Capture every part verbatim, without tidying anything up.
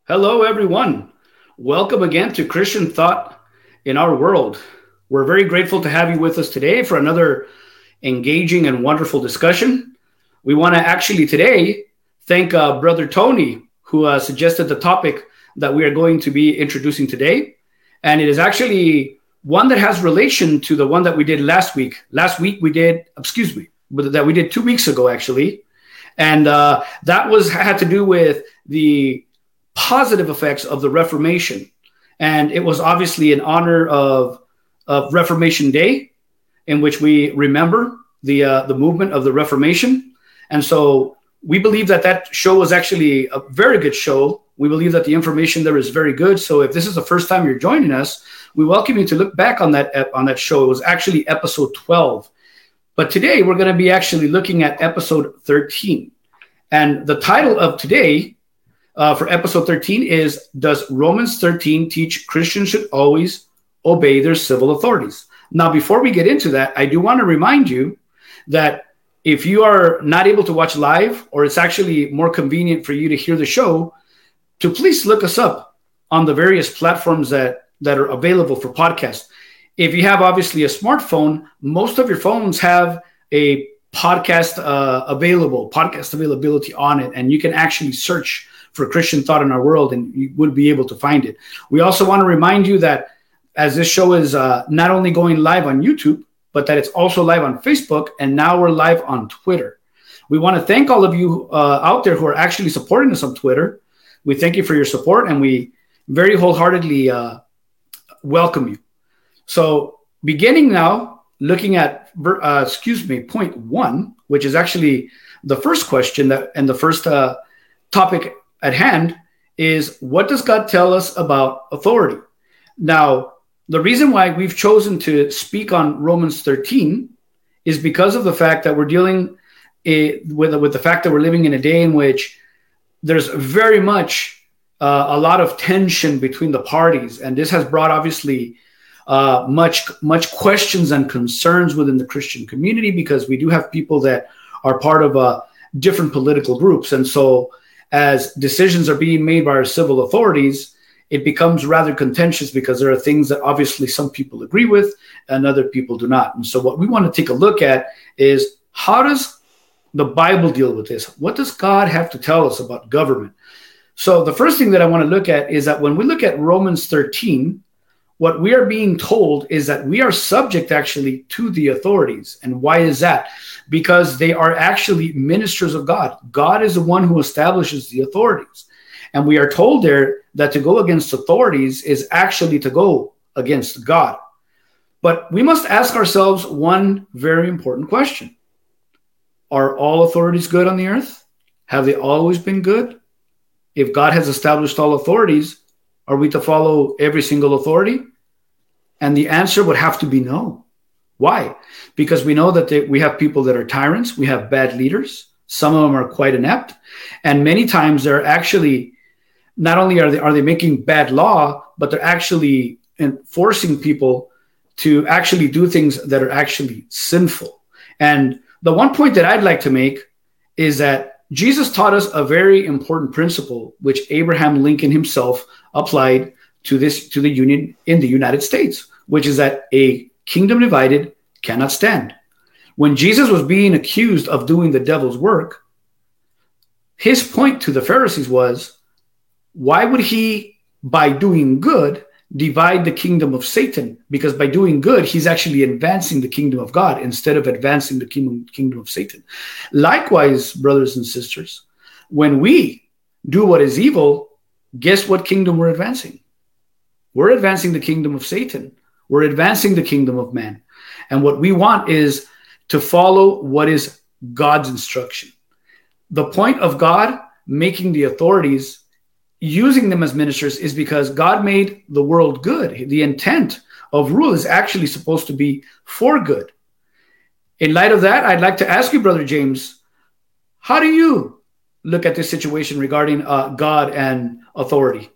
Hello, everyone. Welcome again to Christian Thought in Our World. We're very grateful to have you with us today for another engaging and wonderful discussion. We want to actually today thank uh, Brother Tony, who uh, suggested the topic that we are going to be introducing today. And it is actually one that has relation to the one that we did last week. Last week we did, excuse me, but that we did two weeks ago, actually. And uh, that was had to do with the positive effects of the Reformation. And it was obviously in honor of, of Reformation Day, in which we remember the uh, the movement of the Reformation. And so we believe that that show was actually a very good show. We believe that the information there is very good. So if this is the first time you're joining us, we welcome you to look back on that on that show. It was actually episode twelve. But today we're going to be actually looking at episode thirteen. And the title of today uh, for episode thirteen is, Does Romans thirteen teach Christians should always obey their civil authorities? Now, before we get into that, I do want to remind you that if you are not able to watch live, or it's actually more convenient for you to hear the show, to please look us up on the various platforms that, that are available for podcasts. If you have obviously a smartphone, most of your phones have a podcast uh, available, podcast availability on it, and you can actually search for Christian Thought in Our World, and you would be able to find it. We also want to remind you that as this show is uh, not only going live on YouTube, but that it's also live on Facebook, and now we're live on Twitter. We want to thank all of you uh, out there who are actually supporting us on Twitter. We thank you for your support, and we very wholeheartedly uh, welcome you. So beginning now, looking at, uh, excuse me, point one, which is actually the first question that and the first uh, topic at hand is, what does God tell us about authority? Now, the reason why we've chosen to speak on Romans thirteen is because of the fact that we're dealing a, with, with the fact that we're living in a day in which there's very much uh, a lot of tension between the parties. And this has brought, obviously, uh, much, much questions and concerns within the Christian community, because we do have people that are part of uh, different political groups. And so as decisions are being made by our civil authorities, it becomes rather contentious, because there are things that obviously some people agree with and other people do not. And so what we want to take a look at is, how does the Bible deal with this? What does God have to tell us about government? So the first thing that I want to look at is that when we look at Romans thirteen, what we are being told is that we are subject actually to the authorities. And why is that? Because they are actually ministers of God. God is the one who establishes the authorities. And we are told there that to go against authorities is actually to go against God. But we must ask ourselves one very important question. Are all authorities good on the earth? Have they always been good? If God has established all authorities, are we to follow every single authority? And the answer would have to be no. Why? Because we know that they, we have people that are tyrants. We have bad leaders. Some of them are quite inept. And many times they're actually, not only are they, are they making bad law, but they're actually forcing people to actually do things that are actually sinful. And the one point that I'd like to make is that Jesus taught us a very important principle, which Abraham Lincoln himself applied to this, to the Union in the United States, which is that a kingdom divided cannot stand. When Jesus was being accused of doing the devil's work, his point to the Pharisees was, why would he, by doing good, divide the kingdom of Satan? Because by doing good, he's actually advancing the kingdom of God instead of advancing the kingdom, kingdom of Satan. Likewise, brothers and sisters, when we do what is evil, guess what kingdom we're advancing? We're advancing the kingdom of Satan. We're advancing the kingdom of man. And what we want is to follow what is God's instruction. The point of God making the authorities, using them as ministers, is because God made the world good. The intent of rule is actually supposed to be for good. In light of that, I'd like to ask you, Brother James, how do you look at this situation regarding uh, God and authority?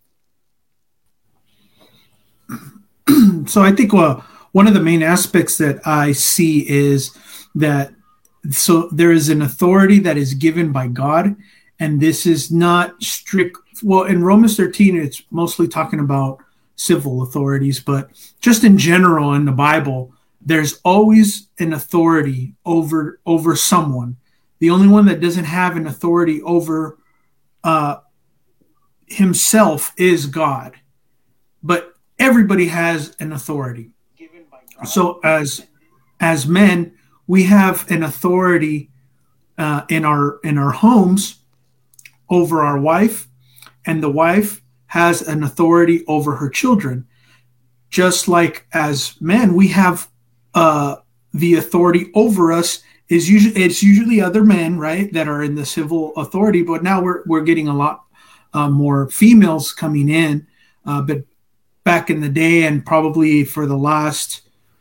So I think uh, one of the main aspects that I see is that so there is an authority that is given by God, And this is not strict. Well, in Romans thirteen, it's mostly talking about civil authorities, but just in general in the Bible, there's always an authority over over someone. The only one that doesn't have an authority over uh, himself is God. But everybody has an authority. So as as men, we have an authority uh, in our in our homes over our wife, and the wife has an authority over her children. Just like as men, we have uh, the authority over us is usually it's usually other men, right, that are in the civil authority. But now we're we're getting a lot uh, more females coming in. Uh, but back in the day, and probably for the last,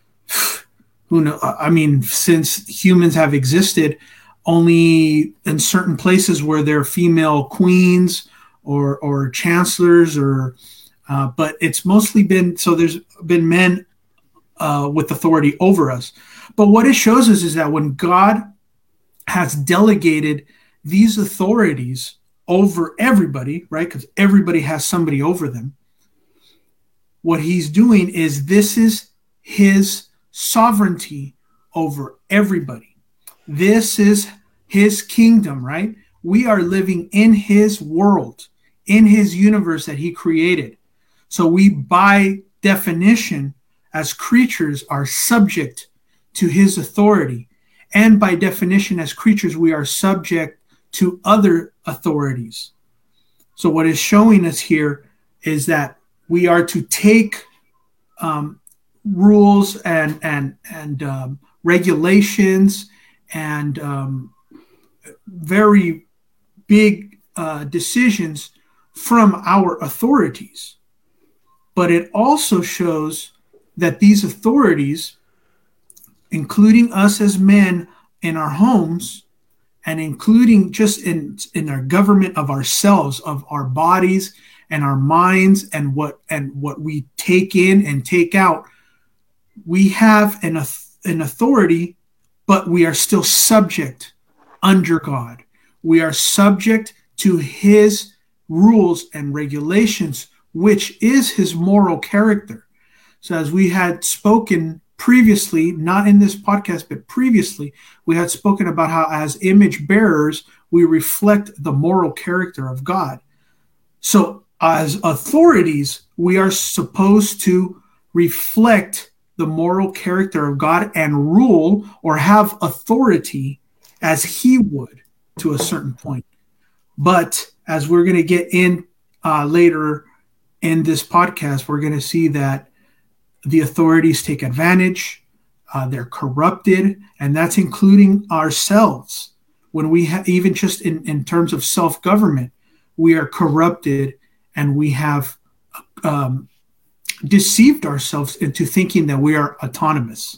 who know, I mean, since humans have existed, only in certain places where there are female queens or or chancellors, or uh, but it's mostly been so. There's been men uh, with authority over us. But what it shows us is that when God has delegated these authorities over everybody, right? Because everybody has somebody over them. What he's doing is this is his sovereignty over everybody. This is his kingdom, right? We are living in his world, in his universe that he created. So we, by definition, as creatures, are subject to his authority. And by definition, as creatures, we are subject to other authorities. So what is showing us here is that we are to take um, rules and and and um, regulations and um, very big uh, decisions from our authorities. But it also shows that these authorities, including us as men in our homes, and including just in, in our government of ourselves, of our bodies and our minds, and what and what we take in and take out, we have an, an authority, but we are still subject under God. We are subject to his rules and regulations, which is his moral character. So as we had spoken previously, not in this podcast, but previously, we had spoken about how as image bearers, we reflect the moral character of God. So as authorities, we are supposed to reflect the moral character of God and rule or have authority as he would to a certain point. But as we're going to get in uh, later in this podcast, we're going to see that the authorities take advantage, uh, they're corrupted, and that's including ourselves. When we have, even just in, in terms of self-government, we are corrupted, and we have um, deceived ourselves into thinking that we are autonomous.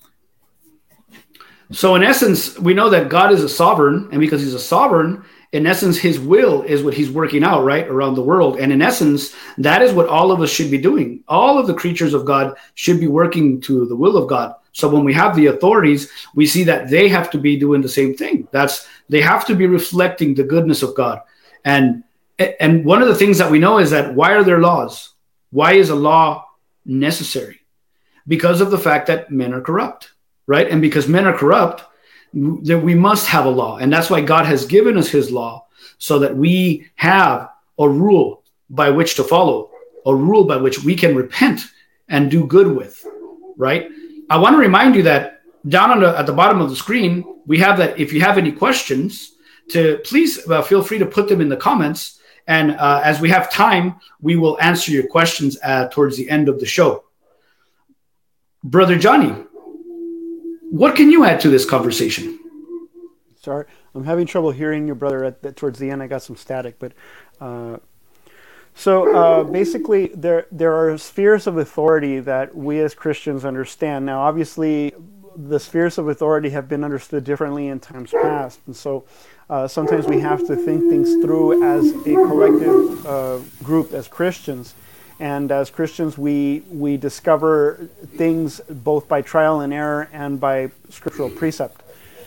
So in essence, we know that God is a sovereign, and because he's a sovereign, in essence, his will is what he's working out, right, around the world. And in essence, that is what all of us should be doing. All of the creatures of God should be working to the will of God. So when we have the authorities, we see that they have to be doing the same thing. That's they have to be reflecting the goodness of God. And and one of the things that we know is that why are there laws? Why is a law necessary? Because of the fact that men are corrupt, right? And because men are corrupt, that we must have a law. And that's why God has given us his law, so that we have a rule by which to follow, a rule by which we can repent and do good with, right? I want to remind you that down on the, at the bottom of the screen, we have that if you have any questions, to please uh, feel free to put them in the comments. And uh, as we have time, we will answer your questions uh, towards the end of the show. Brother Johnny, what can you add to this conversation? Sorry, I'm having trouble hearing you, brother. At the, towards the end, I got some static. But uh, so uh, basically, there there are spheres of authority that we as Christians understand. Now, obviously, the spheres of authority have been understood differently in times past, and so uh, sometimes we have to think things through as a collective uh, group as Christians. And as Christians, we we discover things both by trial and error and by scriptural precept.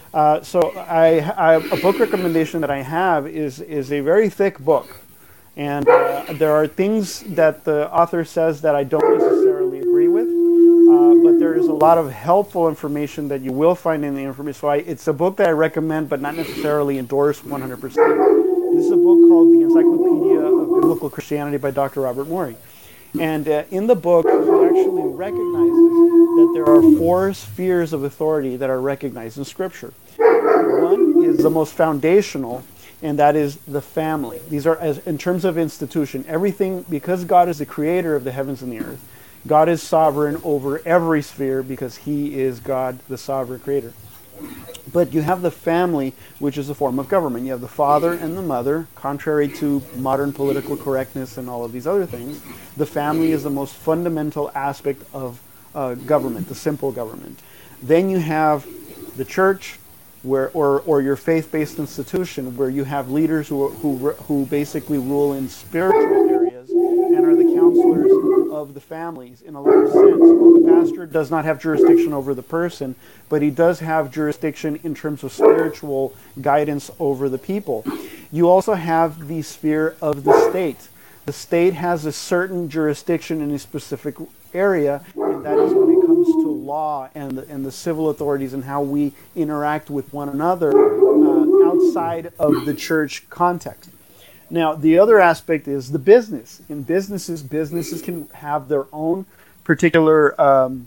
Uh, so I, I, a book recommendation that I have is, is a very thick book. And uh, there are things that the author says that I don't necessarily agree with, uh, but there is a lot of helpful information that you will find in the information. So I, it's a book that I recommend, but not necessarily endorse one hundred percent. This is a book called The Encyclopedia of Biblical Christianity by Doctor Robert Morey. And uh, in the book, he actually recognizes that there are four spheres of authority that are recognized in Scripture. One is the most foundational, and that is the family. These are, as in terms of institution, everything, because God is the creator of the heavens and the earth, God is sovereign over every sphere because he is God, the sovereign creator. But you have the family, which is a form of government. You have the father and the mother, contrary to modern political correctness and all of these other things. The family is the most fundamental aspect of uh, government, the simple government. Then you have the church, where or or your faith-based institution, where you have leaders who who who basically rule in spiritual areas and are the counselors of the families in a large sense. Well, the pastor does not have jurisdiction over the person, but he does have jurisdiction in terms of spiritual guidance over the people. You also have the sphere of the state. The state has a certain jurisdiction in a specific area, and that is when it comes to law and the, and the civil authorities and how we interact with one another uh, outside of the church context. Now, the other aspect is the business. In businesses, businesses can have their own particular um,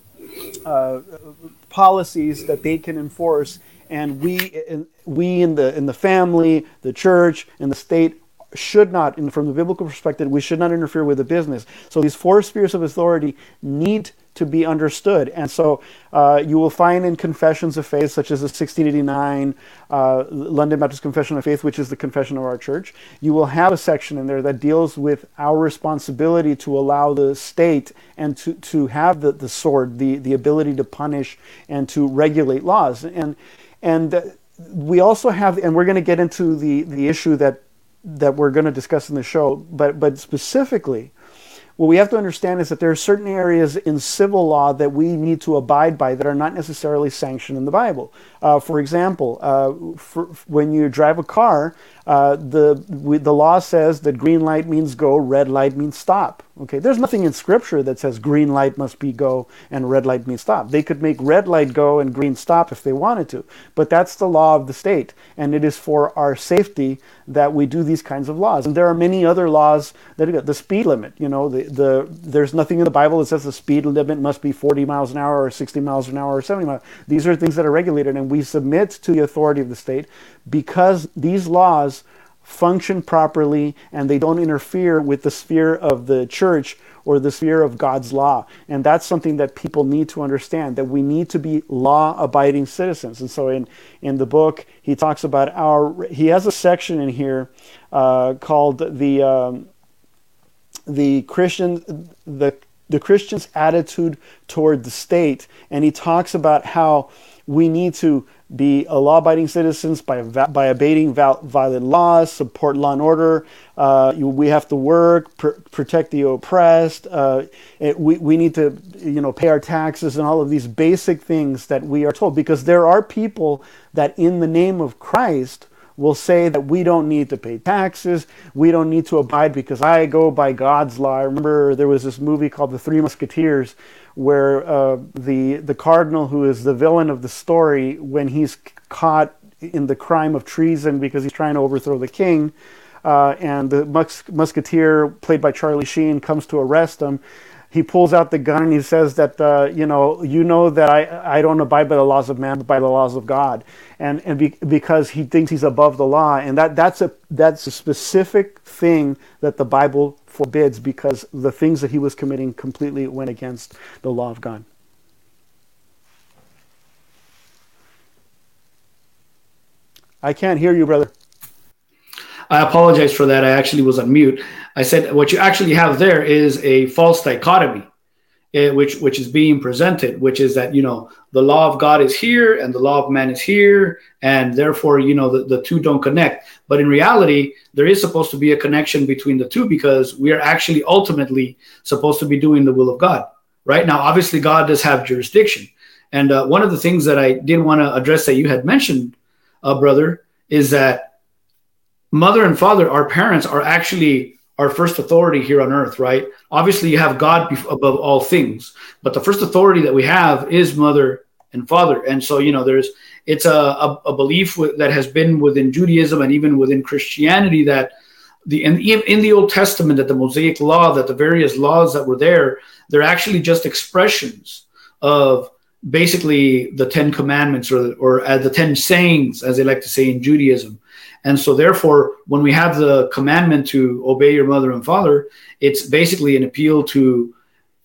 uh, policies that they can enforce, and we, in, we in the in the family, the church, and the state should not, and from the biblical perspective, we should not interfere with the business. So these four spheres of authority need to be understood. And so uh, you will find in confessions of faith, such as the sixteen eighty-nine uh, London Baptist Confession of Faith, which is the confession of our church, you will have a section in there that deals with our responsibility to allow the state and to, to have the, the sword, the, the ability to punish and to regulate laws. And, and uh, we also have, and we're going to get into the, the issue that that we're going to discuss in the show, but but specifically, what we have to understand is that there are certain areas in civil law that we need to abide by that are not necessarily sanctioned in the Bible. Uh, for example, uh, for, when you drive a car, uh, the we, the law says that green light means go, red light means stop. Okay, there's nothing in Scripture that says green light must be go and red light means stop. They could make red light go and green stop if they wanted to, but that's the law of the state, and it is for our safety that we do these kinds of laws. And there are many other laws that are the speed limit. You know, the the there's nothing in the Bible that says the speed limit must be forty miles an hour or sixty miles an hour or seventy miles. These are things that are regulated, and we submit to the authority of the state because these laws function properly and they don't interfere with the sphere of the church or the sphere of God's law. And that's something that people need to understand, that we need to be law-abiding citizens. And so in, in the book, he talks about our, he has a section in here uh, called the um, the Christian, the the Christian's attitude toward the state. And he talks about how we need to be a law-abiding citizens by by obeying violent laws, support law and order. Uh, we have to work, pr- protect the oppressed. Uh, it, we we need to you know pay our taxes and all of these basic things that we are told, because there are people that in the name of Christ will say that we don't need to pay taxes, we don't need to abide because I go by God's law. I remember there was this movie called The Three Musketeers, where uh, the the cardinal, who is the villain of the story, when he's caught in the crime of treason because he's trying to overthrow the king, uh, and the mus- musketeer, played by Charlie Sheen, comes to arrest him. He pulls out the gun and he says that, uh, you know, you know that I, I don't abide by the laws of man, but by the laws of God. And and be, because he thinks he's above the law. And that that's a that's a specific thing that the Bible forbids, because the things that he was committing completely went against the law of God. I can't hear you, brother. I apologize for that. I actually was on mute. I said what you actually have there is a false dichotomy, uh, which which is being presented, which is that, you know, the law of God is here and the law of man is here, and therefore, you know, the, the two don't connect. But in reality, there is supposed to be a connection between the two, because we are actually ultimately supposed to be doing the will of God. Right now, obviously, God does have jurisdiction. And uh, one of the things that I did want to address that you had mentioned, uh, brother, is that mother and father, our parents, are actually our first authority here on earth, right? Obviously, you have God above all things, but the first authority that we have is mother and father. And so, you know, there's it's a, a, a belief w- that has been within Judaism and even within Christianity that the in, in the Old Testament, that the Mosaic law, that the various laws that were there, they're actually just expressions of basically the Ten Commandments, or or uh, the Ten Sayings, as they like to say in Judaism. And so therefore, when we have the commandment to obey your mother and father, it's basically an appeal to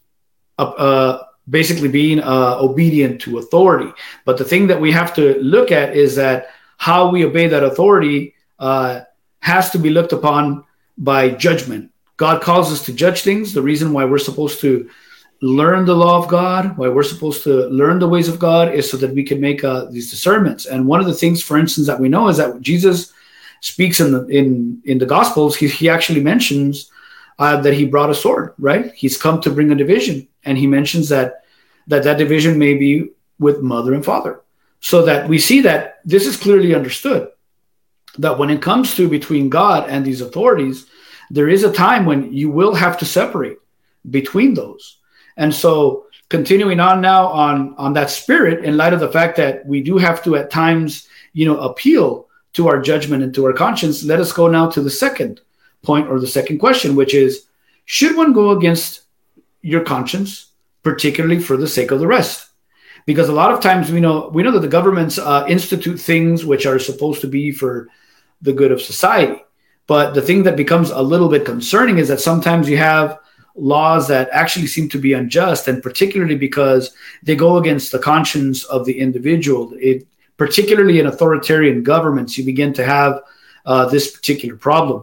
uh, uh, basically being uh, obedient to authority. But the thing that we have to look at is that how we obey that authority uh, has to be looked upon by judgment. God calls us to judge things. The reason why we're supposed to learn the law of God, why we're supposed to learn the ways of God, is so that we can make uh, these discernments. And one of the things, for instance, that we know is that Jesus speaks in the in in the Gospels. He he actually mentions uh, that he brought a sword. Right? He's come to bring a division, and he mentions that that that division may be with mother and father. So that we see that this is clearly understood. That when it comes to between God and these authorities, there is a time when you will have to separate between those. And so continuing on now on, on that spirit, in light of the fact that we do have to at times, you know, appeal to our judgment and to our conscience, let us go now to the second point, or the second question, which is, should one go against your conscience, particularly for the sake of the rest? Because a lot of times we know we know that the governments uh, institute things which are supposed to be for the good of society. But the thing that becomes a little bit concerning is that sometimes you have laws that actually seem to be unjust, and particularly because they go against the conscience of the individual. It, particularly in authoritarian governments, you begin to have uh, this particular problem.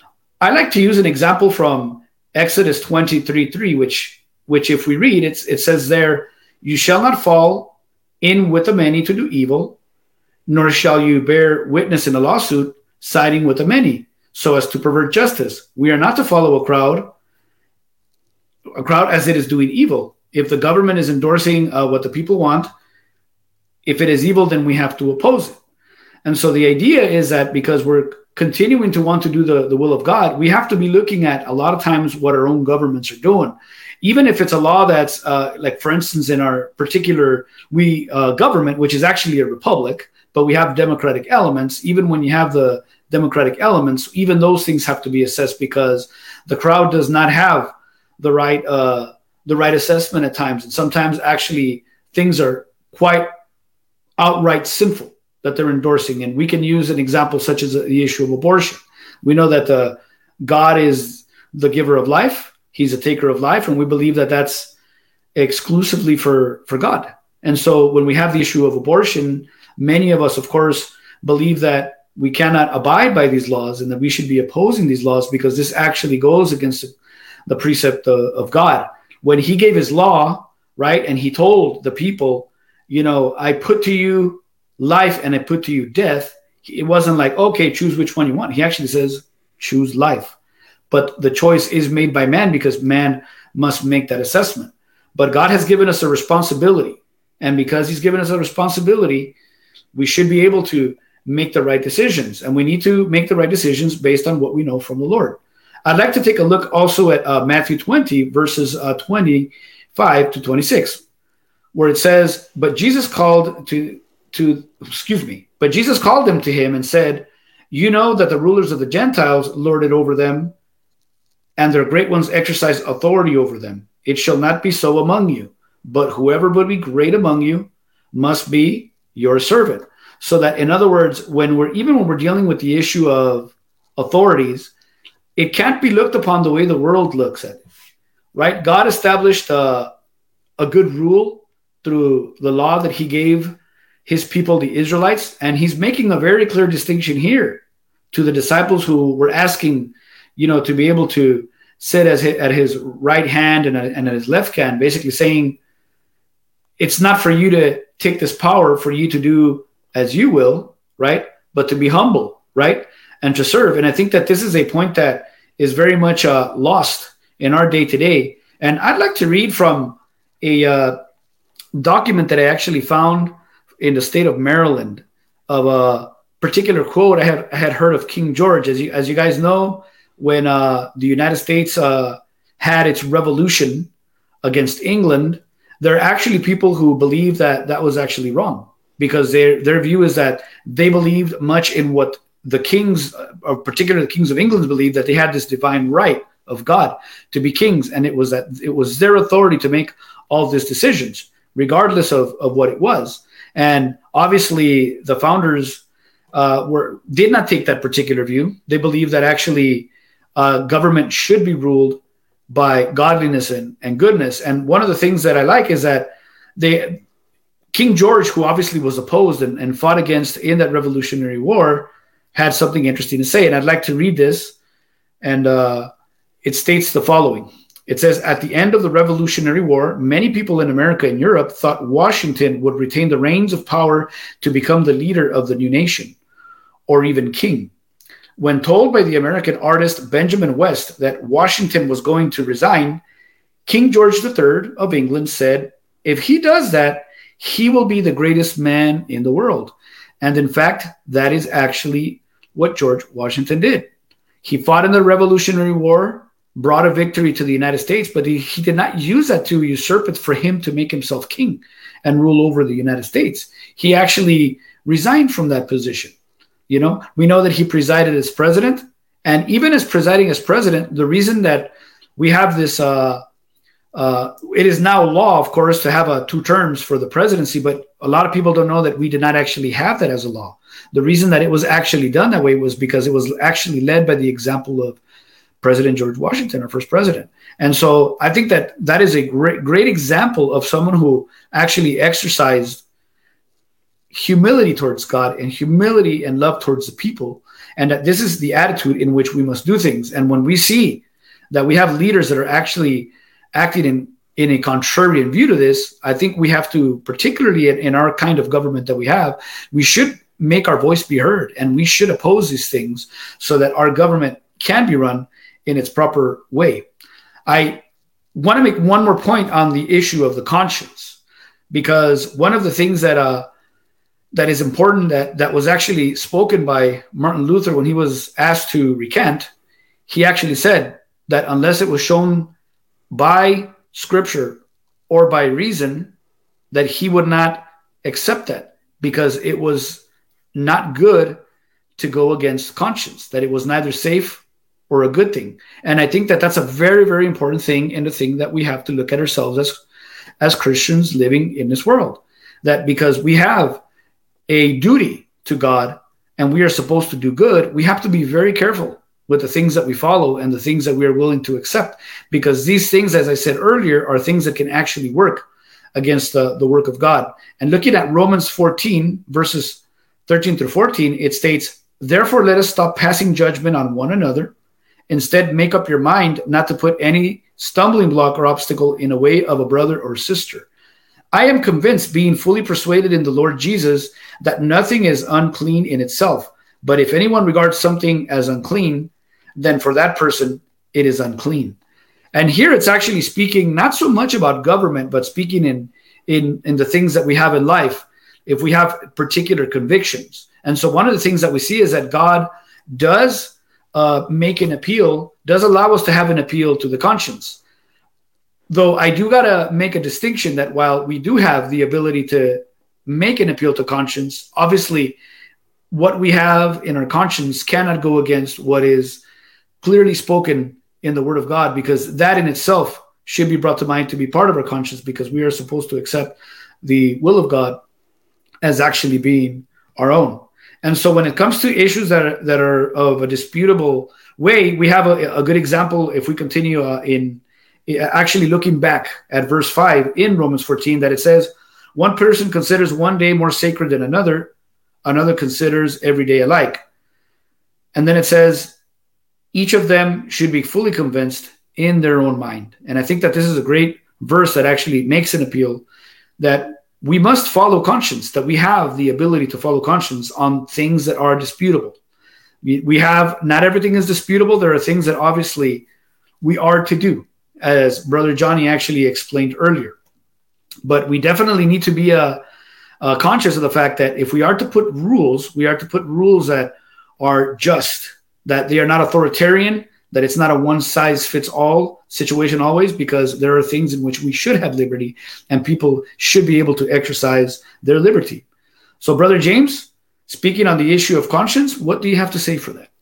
I like to use an example from Exodus twenty-three three, which, which if we read, it's, it says there, "You shall not fall in with the many to do evil, nor shall you bear witness in a lawsuit siding with the many, so as to pervert justice. We are not to follow a crowd, a crowd as it is doing evil. If the government is endorsing uh, what the people want, if it is evil, then we have to oppose it." And so the idea is that because we're continuing to want to do the, the will of God, we have to be looking at a lot of times what our own governments are doing. Even if it's a law that's uh, like, for instance, in our particular we uh, government, which is actually a republic, but we have democratic elements. Even when you have the democratic elements, even those things have to be assessed, because the crowd does not have the right uh, the right assessment at times. And sometimes actually things are quite outright sinful that they're endorsing. And we can use an example such as the issue of abortion. We know that uh, God is the giver of life. He's a taker of life. And we believe that that's exclusively for, for God. And so when we have the issue of abortion, many of us, of course, believe that we cannot abide by these laws and that we should be opposing these laws, because this actually goes against the precept of, of God. When he gave his law, right, and he told the people, you know, I put to you life and I put to you death. It wasn't like, okay, choose which one you want. He actually says, choose life. But the choice is made by man, because man must make that assessment. But God has given us a responsibility. And because he's given us a responsibility, we should be able to make the right decisions. And we need to make the right decisions based on what we know from the Lord. I'd like to take a look also at uh, Matthew twenty, verses uh, twenty-five to twenty-six, where it says, but Jesus called to, to, excuse me, but Jesus called them to him and said, you know that the rulers of the Gentiles lord it over them, and their great ones exercise authority over them. It shall not be so among you, but whoever would be great among you must be your servant. So that, in other words, when we're, even when we're dealing with the issue of authorities, it can't be looked upon the way the world looks at it, right? God established uh, a good rule through the law that he gave his people, the Israelites. And he's making a very clear distinction here to the disciples who were asking, you know, to be able to sit as his, at his right hand and, and at his left hand, basically saying, it's not for you to take this power for you to do as you will, right? But to be humble, right? And to serve. And I think that this is a point that is very much uh, lost in our day to day. And I'd like to read from a uh, document that I actually found in the state of Maryland of a particular quote I had, I had heard of King George. As you, as you guys know, when uh, the United States uh, had its revolution against England, there are actually people who believe that that was actually wrong, because their their view is that they believed much in what the kings, or particularly the kings of England, believed, that they had this divine right of God to be kings, and it was that it was their authority to make all these decisions, regardless of, of what it was. And obviously, the founders uh, were did not take that particular view. They believed that actually uh, government should be ruled by godliness and, and goodness. And one of the things that I like is that they King George, who obviously was opposed and, and fought against in that Revolutionary War, had something interesting to say. And I'd like to read this. And uh, it states the following. It says, at the end of the Revolutionary War, many people in America and Europe thought Washington would retain the reins of power to become the leader of the new nation, or even king. When told by the American artist Benjamin West that Washington was going to resign, King George the Third of England said, if he does that, he will be the greatest man in the world. And in fact, that is actually what George Washington did. He fought in the Revolutionary War, brought a victory to the United States, but he, he did not use that to usurp it for him to make himself king and rule over the United States. He actually resigned from that position. You know, we know that he presided as president, and even as presiding as president, the reason that we have this, uh, uh, it is now law, of course, to have a two terms for the presidency, but a lot of people don't know that we did not actually have that as a law. The reason that it was actually done that way was because it was actually led by the example of President George Washington, our first president. And so I think that that is a great, great example of someone who actually exercised humility towards God and humility and love towards the people. And that this is the attitude in which we must do things. And when we see that we have leaders that are actually acting in, in a contrarian view to this, I think we have to, particularly in, in our kind of government that we have, we should make our voice be heard, and we should oppose these things so that our government can be run in its proper way. I want to make one more point on the issue of the conscience, because one of the things that uh, that is important that, that was actually spoken by Martin Luther when he was asked to recant, he actually said that unless it was shown by scripture or by reason, that he would not accept that, because it was not good to go against conscience, that it was neither safe or a good thing. And I think that that's a very, very important thing, and the thing that we have to look at ourselves as, as Christians living in this world, that because we have a duty to God and we are supposed to do good, we have to be very careful with the things that we follow and the things that we are willing to accept, because these things, as I said earlier, are things that can actually work against the, the work of God. And looking at Romans fourteen, verses thirteen through fourteen, it states, therefore let us stop passing judgment on one another. Instead, make up your mind not to put any stumbling block or obstacle in the way of a brother or sister. I am convinced, being fully persuaded in the Lord Jesus, that nothing is unclean in itself. But if anyone regards something as unclean, then for that person, it is unclean. And here it's actually speaking not so much about government, but speaking in, in, in the things that we have in life, if we have particular convictions. And so one of the things that we see is that God does uh, make an appeal, does allow us to have an appeal to the conscience. Though I do got to make a distinction that while we do have the ability to make an appeal to conscience, obviously what we have in our conscience cannot go against what is clearly spoken in the Word of God, because that in itself should be brought to mind to be part of our conscience, because we are supposed to accept the will of God as actually being our own. And so when it comes to issues that are, that are of a disputable way, we have a, a good example if we continue uh, in actually looking back at verse five in Romans fourteen, that it says, one person considers one day more sacred than another, another considers every day alike. And then it says, each of them should be fully convinced in their own mind. And I think that this is a great verse that actually makes an appeal that we must follow conscience, that we have the ability to follow conscience on things that are disputable. We, we have, not everything is disputable. There are things that obviously we are to do, as Brother Johnny actually explained earlier. But we definitely need to be uh, uh, conscious of the fact that if we are to put rules, we are to put rules that are just, that they are not authoritarian, that it's not a one-size-fits-all situation always, because there are things in which we should have liberty and people should be able to exercise their liberty. So, Brother James, speaking on the issue of conscience, what do you have to say for that?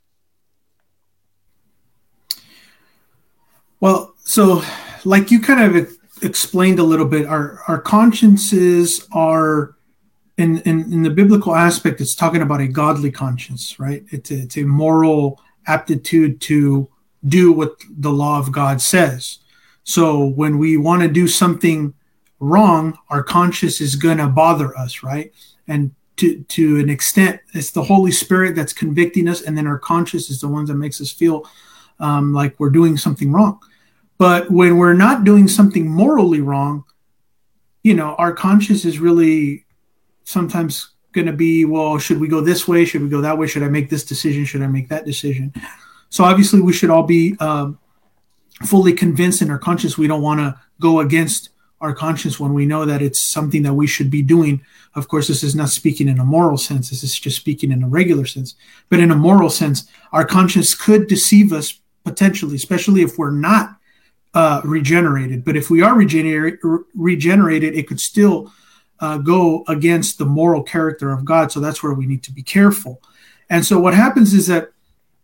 Well, so like you kind of explained a little bit, our, our consciences are, in, in, in the biblical aspect, it's talking about a godly conscience, right? It's a, it's a moral aptitude to do what the law of God says. So when we want to do something wrong, our conscience is going to bother us, right? And to, to an extent, it's the Holy Spirit that's convicting us, and then our conscience is the one that makes us feel um, like we're doing something wrong. But when we're not doing something morally wrong, you know, our conscience is really sometimes going to be, well, should we go this way? Should we go that way? Should I make this decision? Should I make that decision? So obviously we should all be um, fully convinced in our conscience. We don't want to go against our conscience when we know that it's something that we should be doing. Of course, this is not speaking in a moral sense. This is just speaking in a regular sense. But in a moral sense, our conscience could deceive us potentially, especially if we're not uh, regenerated. But if we are regenerate, re- regenerated, it could still Uh, go against the moral character of God. So that's where we need to be careful. And so what happens is that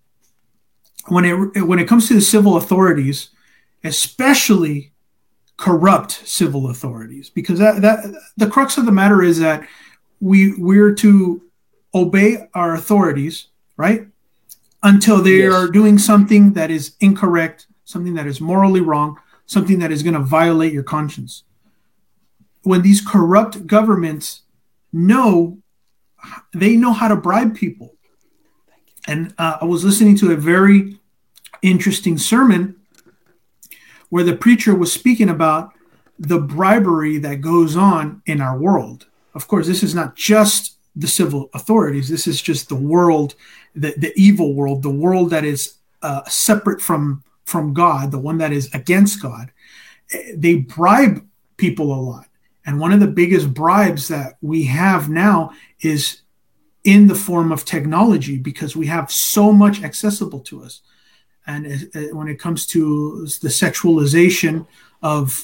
when it when it comes to the civil authorities, especially corrupt civil authorities, because that, that the crux of the matter is that we we're to obey our authorities, right, until they yes. are doing something that is incorrect, something that is morally wrong, something that is going to violate your conscience. When these corrupt governments know, they know how to bribe people. And uh, I was listening to a very interesting sermon where the preacher was speaking about the bribery that goes on in our world. Of course, this is not just the civil authorities. This is just the world, the, the evil world, the world that is uh, separate from, from God, the one that is against God. They bribe people a lot. And one of the biggest bribes that we have now is in the form of technology, because we have so much accessible to us. And when it comes to the sexualization of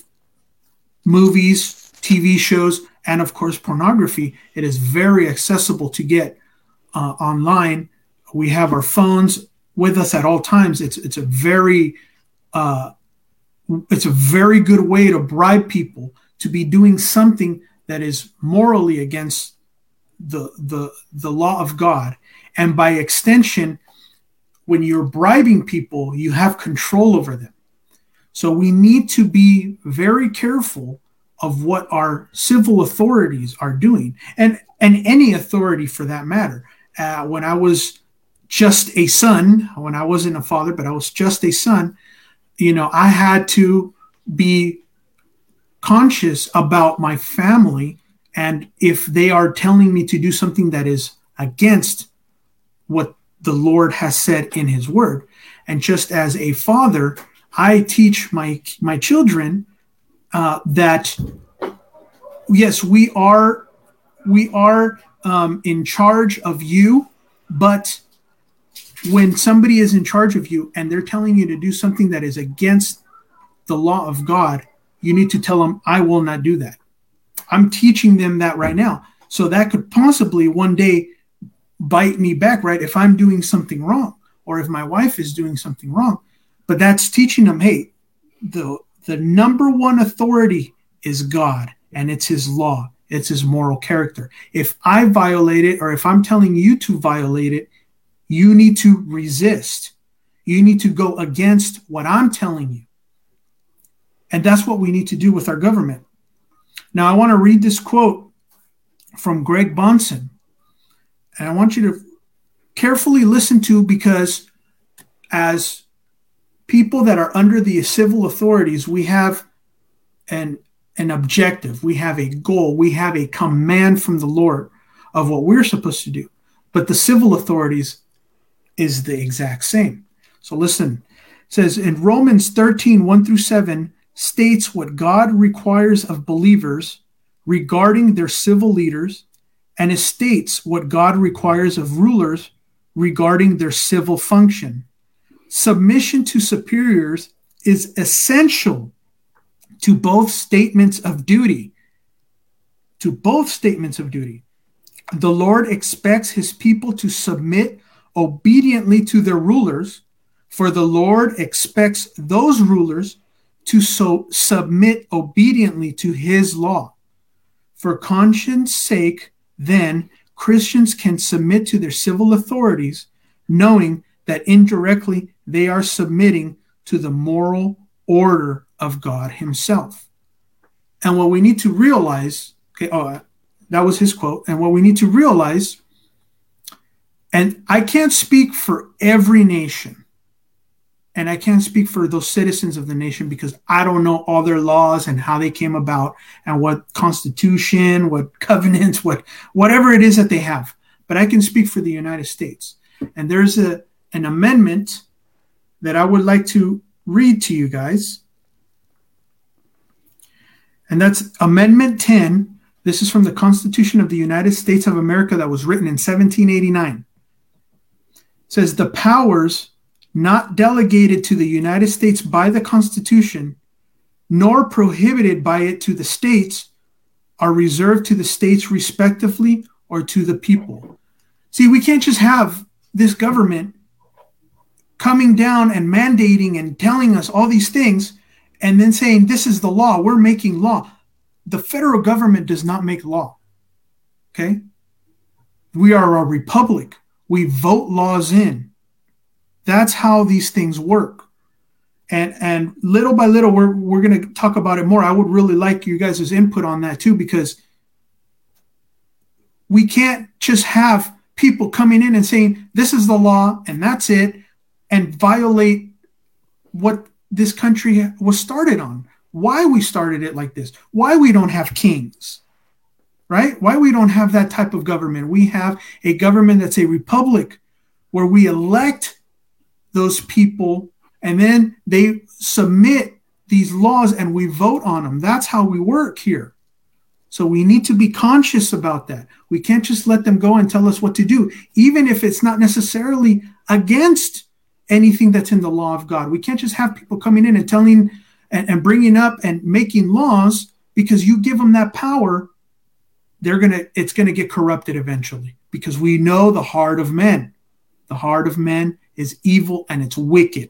movies, T V shows, and of course pornography, it is very accessible to get uh, online. We have our phones with us at all times. It's it's a very uh, it's a very good way to bribe people to be doing something that is morally against the, the, the law of God. And by extension, when you're bribing people, you have control over them. So we need to be very careful of what our civil authorities are doing, and, and any authority for that matter. Uh, when I was just a son, when I wasn't a father, but I was just a son, you know, I had to be conscious about my family, and if they are telling me to do something that is against what the Lord has said in his word. And just as a father, I teach my my children uh, that yes, we are we are um, in charge of you, but when somebody is in charge of you and they're telling you to do something that is against the law of God, you need to tell them, I will not do that. I'm teaching them that right now. So that could possibly one day bite me back, right? If I'm doing something wrong, or if my wife is doing something wrong. But that's teaching them, hey, the, the number one authority is God, and it's his law. It's his moral character. If I violate it, or if I'm telling you to violate it, you need to resist. You need to go against what I'm telling you. And that's what we need to do with our government. Now, I want to read this quote from Greg Bonson. And I want you to carefully listen to, because as people that are under the civil authorities, we have an, an objective. We have a goal. We have a command from the Lord of what we're supposed to do. But the civil authorities is the exact same. So listen, it says in Romans thirteen, one through seven, states what God requires of believers regarding their civil leaders, and it states what God requires of rulers regarding their civil function. Submission to superiors is essential to both statements of duty. To both statements of duty. The Lord expects his people to submit obediently to their rulers, for the Lord expects those rulers to so submit obediently to his law. For conscience sake, then, Christians can submit to their civil authorities, knowing that indirectly they are submitting to the moral order of God himself. And what we need to realize, okay, oh, that was his quote, and what we need to realize, and I can't speak for every nation, and I can't speak for those citizens of the nation because I don't know all their laws and how they came about and what constitution, what covenants, what whatever it is that they have. But I can speak for the United States. And there's a an amendment that I would like to read to you guys. And that's Amendment ten. This is from the Constitution of the United States of America that was written in seventeen eighty-nine. It says the powers not delegated to the United States by the Constitution, nor prohibited by it to the states, are reserved to the states respectively or to the people. See, we can't just have this government coming down and mandating and telling us all these things and then saying, this is the law, we're making law. The federal government does not make law, okay? We are a republic. We vote laws in. That's how these things work. And and little by little, we're, we're going to talk about it more. I would really like you guys' input on that too, because we can't just have people coming in and saying, this is the law and that's it, and violate what this country was started on. Why we started it like this. Why we don't have kings, right? Why we don't have that type of government. We have a government that's a republic where we elect those people, and then they submit these laws and we vote on them. That's how we work here. So we need to be conscious about that. We can't just let them go and tell us what to do, even if it's not necessarily against anything that's in the law of God. We can't just have people coming in and telling and, and bringing up and making laws because you give them that power. They're gonna, it's gonna get corrupted eventually, because we know the heart of men. The heart of men is evil and it's wicked.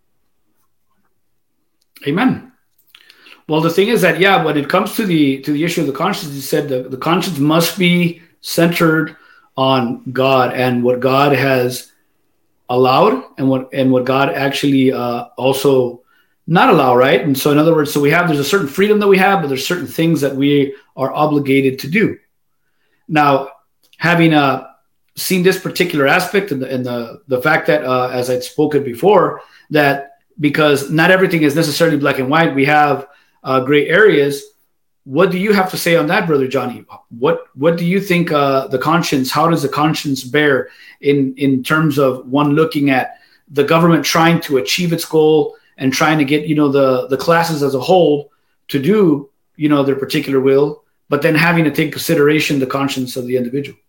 Amen. Well, the thing is that, yeah, when it comes to the to the issue of the conscience, you said the, the conscience must be centered on God and what God has allowed and what and what God actually uh, also not allow, right? And so in other words, so we have, there's a certain freedom that we have, but there's certain things that we are obligated to do. Now, having uh, seen this particular aspect and the, and the, the fact that, uh, as I'd spoken before, that because not everything is necessarily black and white, we have uh, gray areas. What do you have to say on that, Brother Johnny? What what do you think uh, the conscience, how does the conscience bear in, in terms of one looking at the government trying to achieve its goal and trying to get, you know, the, the classes as a whole to do, you know, their particular will, but then having to take consideration the conscience of the individual?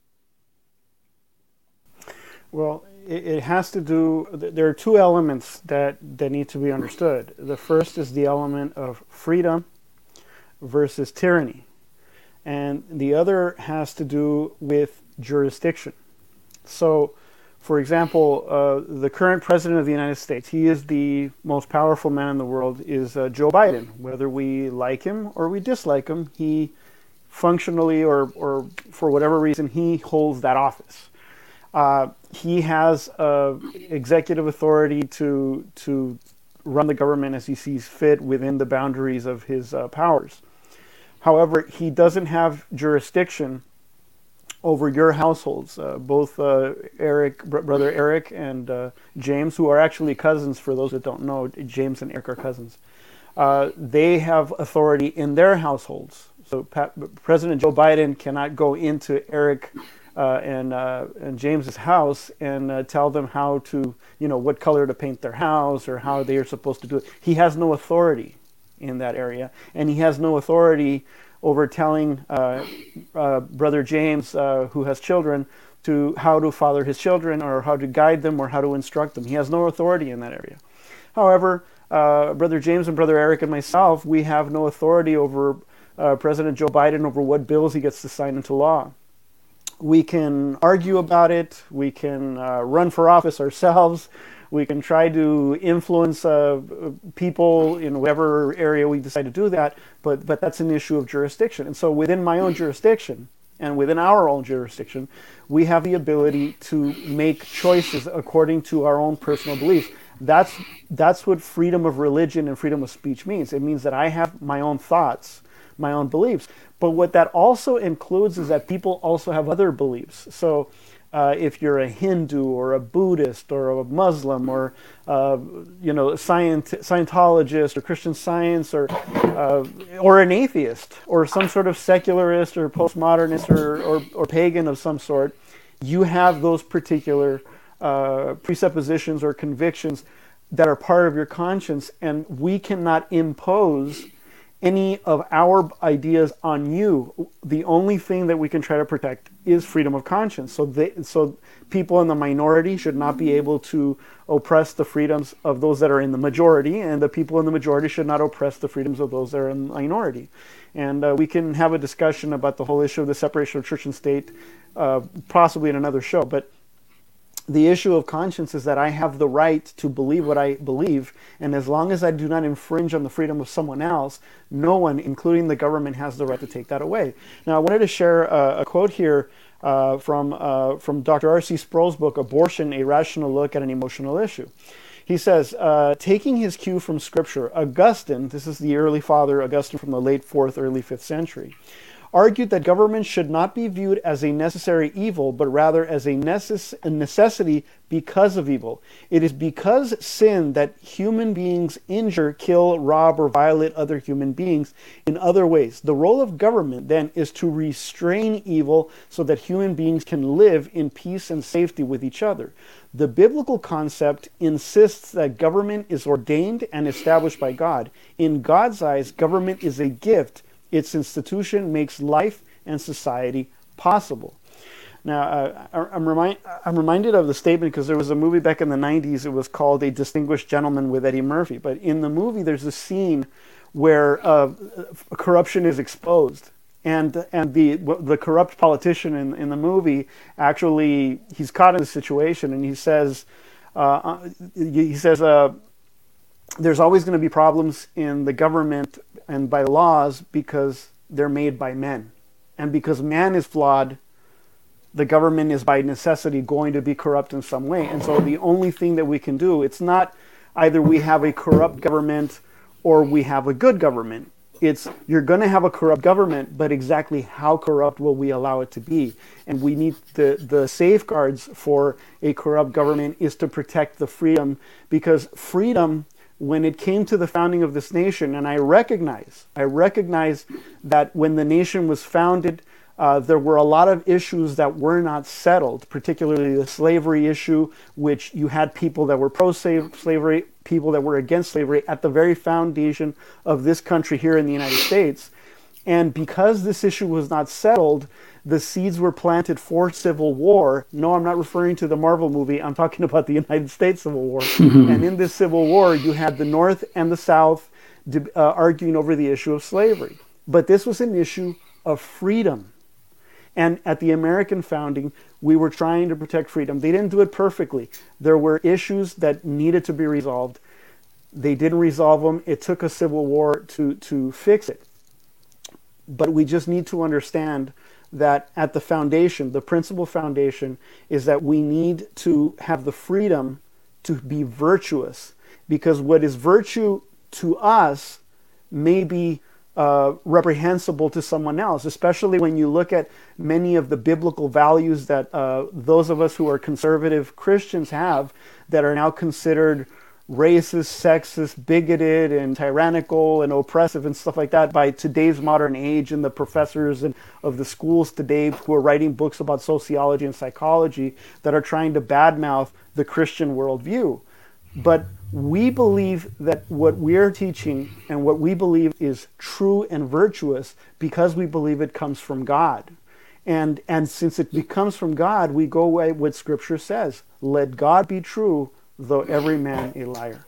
Well, it, it has to do, there are two elements that, that need to be understood. The first is the element of freedom versus tyranny. And the other has to do with jurisdiction. So, for example, uh, the current president of the United States, he is the most powerful man in the world, is uh, Joe Biden. Whether we like him or we dislike him, he functionally or, or for whatever reason, he holds that office. Uh, he has uh, executive authority to, to run the government as he sees fit within the boundaries of his uh, powers. However, he doesn't have jurisdiction over your households. Uh, both uh, Eric, br- brother Eric and uh, James, who are actually cousins, for those that don't know, James and Eric are cousins. Uh, they have authority in their households. So pa- President Joe Biden cannot go into Eric uh, and uh, and James's house and uh, tell them how to, you know, what color to paint their house or how they are supposed to do it. He has no authority in that area, and he has no authority over telling uh, uh, Brother James, uh, who has children, to how to father his children or how to guide them or how to instruct them. He has no authority in that area. However, uh, Brother James and Brother Eric and myself, we have no authority over uh, President Joe Biden over what bills he gets to sign into law. We can argue about it. We can uh, run for office ourselves. We can try to influence uh, people in whatever area we decide to do that, but, but that's an issue of jurisdiction. And so within my own jurisdiction, and within our own jurisdiction, we have the ability to make choices according to our own personal beliefs. That's that's what freedom of religion and freedom of speech means. It means that I have my own thoughts, my own beliefs. But what that also includes is that people also have other beliefs. So uh, if you're a Hindu or a Buddhist or a Muslim or uh, you know, Scient- Scientologist or Christian Science or uh, or an atheist or some sort of secularist or postmodernist or, or, or pagan of some sort, you have those particular uh, presuppositions or convictions that are part of your conscience, and we cannot impose any of our ideas on you. The only thing that we can try to protect is freedom of conscience. So they, so people in the minority should not be able to oppress the freedoms of those that are in the majority, and the people in the majority should not oppress the freedoms of those that are in the minority. And uh, we can have a discussion about the whole issue of the separation of church and state, uh, possibly in another show. But the issue of conscience is that I have the right to believe what I believe, and as long as I do not infringe on the freedom of someone else, no one, including the government, has the right to take that away. Now, I wanted to share a, a quote here uh, from uh, from Doctor R C Sproul's book, Abortion, A Rational Look at an Emotional Issue. He says, uh, taking his cue from Scripture, Augustine, this is the early father, Augustine from the late fourth, early fifth century, argued that government should not be viewed as a necessary evil, but rather as a, necess- a necessity because of evil. It is because sin that human beings injure, kill, rob, or violate other human beings in other ways. The role of government, then, is to restrain evil so that human beings can live in peace and safety with each other. The biblical concept insists that government is ordained and established by God. In God's eyes, government is a gift. Its institution makes life and society possible. Now, uh, I'm, remind, I'm reminded of the statement because there was a movie back in the nineties. It was called A Distinguished Gentleman with Eddie Murphy. But in the movie, there's a scene where uh, corruption is exposed. And and the the corrupt politician in, in the movie, actually, he's caught in a situation, and he says, uh, he says, uh, there's always going to be problems in the government and by laws because they're made by men. And because man is flawed, the government is by necessity going to be corrupt in some way. And so the only thing that we can do, it's not either we have a corrupt government or we have a good government. It's you're going to have a corrupt government, but exactly how corrupt will we allow it to be? And we need the, the safeguards for a corrupt government is to protect the freedom, because freedom, when it came to the founding of this nation, and I recognize, I recognize that when the nation was founded, uh, there were a lot of issues that were not settled, particularly the slavery issue, which you had people that were pro-slavery, people that were against slavery at the very foundation of this country here in the United States. And because this issue was not settled, the seeds were planted for civil war. No, I'm not referring to the Marvel movie. I'm talking about the United States Civil War. And in this Civil War, you had the North and the South uh, arguing over the issue of slavery. But this was an issue of freedom. And at the American founding, we were trying to protect freedom. They didn't do it perfectly. There were issues that needed to be resolved. They didn't resolve them. It took a civil war to, to fix it. But we just need to understand that at the foundation, the principal foundation, is that we need to have the freedom to be virtuous. Because what is virtue to us may be uh, reprehensible to someone else, especially when you look at many of the biblical values that uh, those of us who are conservative Christians have that are now considered racist, sexist, bigoted, and tyrannical and oppressive and stuff like that by today's modern age, and the professors and of the schools today who are writing books about sociology and psychology that are trying to badmouth the Christian worldview. But We believe that what we're teaching and what we believe is true and virtuous because we believe it comes from God. And, and since it becomes from God, we go away what Scripture says. Let God be true, though every man a liar.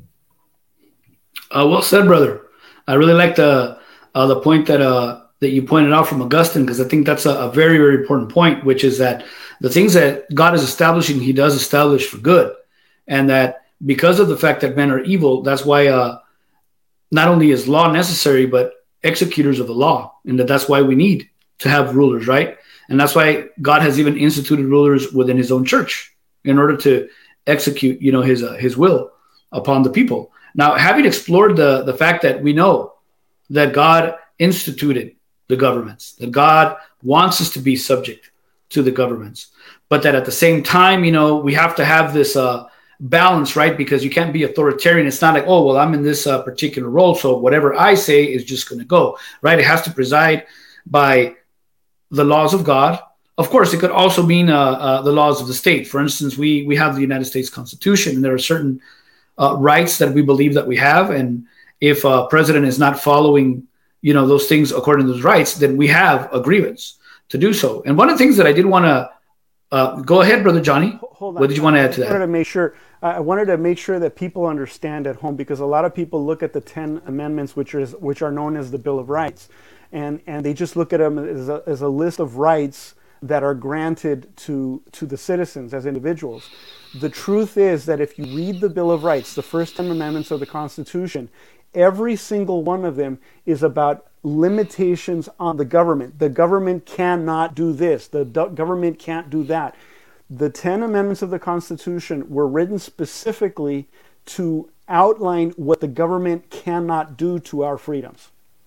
Uh, well said, brother. I really like the uh, the point that uh, that you pointed out from Augustine, because I think that's a, a very, very important point, which is that the things that God is establishing, he does establish for good. And that because of the fact that men are evil, that's why uh, not only is law necessary, but executors of the law. And that that's why we need to have rulers, right? And that's why God has even instituted rulers within his own church in order to execute, you know, his uh, his will upon the people. Now, having explored the, the fact that we know that God instituted the governments, that God wants us to be subject to the governments, but that at the same time, you know, we have to have this uh, balance, right? Because you can't be authoritarian. It's not like, oh, well, I'm in this uh, particular role, so whatever I say is just going to go, right? It has to preside by the laws of God. Of course, it could also mean uh, uh, the laws of the state. For instance, we we have the United States Constitution, and there are certain uh, rights that we believe that we have. And if a president is not following, you know, those things according to those rights, then we have a grievance to do so. And one of the things that I did want to uh, go ahead, Brother Johnny. Hold on. What did you want to add to that? I wanted to make sure. I wanted to make sure that people understand at home, because a lot of people look at the Ten Amendments, which is which are known as the Bill of Rights, and and they just look at them as a, as a list of rights that are granted to to the citizens as individuals. The truth is that if you read the Bill of Rights, the first ten amendments of the Constitution, every single one of them is about limitations on the government. The government cannot do this. The do- government can't do that. The ten amendments of the Constitution were written specifically to outline what the government cannot do to our freedoms.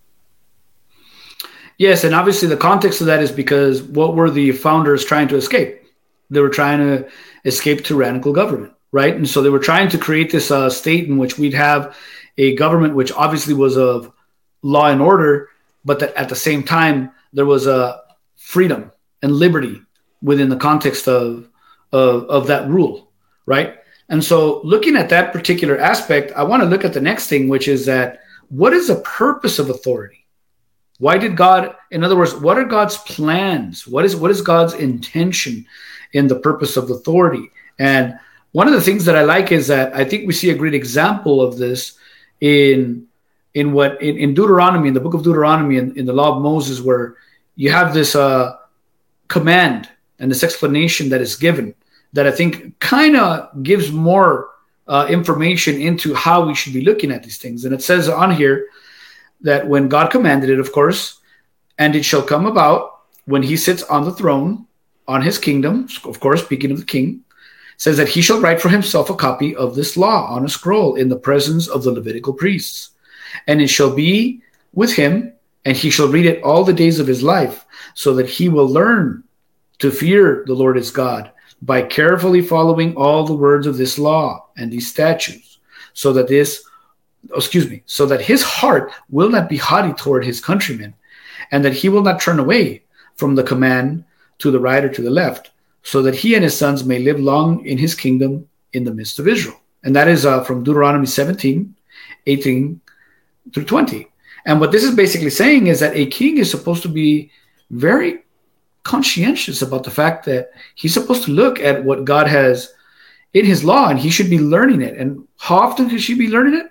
Yes, and obviously the context of that is because what were the founders trying to escape? They were trying to escape tyrannical government, right? And so they were trying to create this uh, state in which we'd have a government which obviously was of law and order, but that at the same time there was a freedom and liberty within the context of, of, of that rule, right? And so looking at that particular aspect, I want to look at the next thing, which is that what is the purpose of authority? Why did God, in other words, what are God's plans? What is what is God's intention in the purpose of authority? And one of the things that I like is that I think we see a great example of this in in what in, in Deuteronomy, in the book of Deuteronomy, in, in the law of Moses, where you have this uh, command and this explanation that is given that I think kind of gives more uh, information into how we should be looking at these things. And it says on here that when God commanded it, of course, and it shall come about when he sits on the throne, on his kingdom, of course, speaking of the king, says that he shall write for himself a copy of this law on a scroll in the presence of the Levitical priests. And it shall be with him, and he shall read it all the days of his life, so that he will learn to fear the Lord his God by carefully following all the words of this law and these statutes, so that this excuse me, so that his heart will not be haughty toward his countrymen, and that he will not turn away from the command to the right or to the left, so that he and his sons may live long in his kingdom in the midst of Israel. And that is uh, from Deuteronomy seventeen, eighteen through twenty. And what this is basically saying is that a king is supposed to be very conscientious about the fact that he's supposed to look at what God has in his law, and he should be learning it. And how often should he be learning it?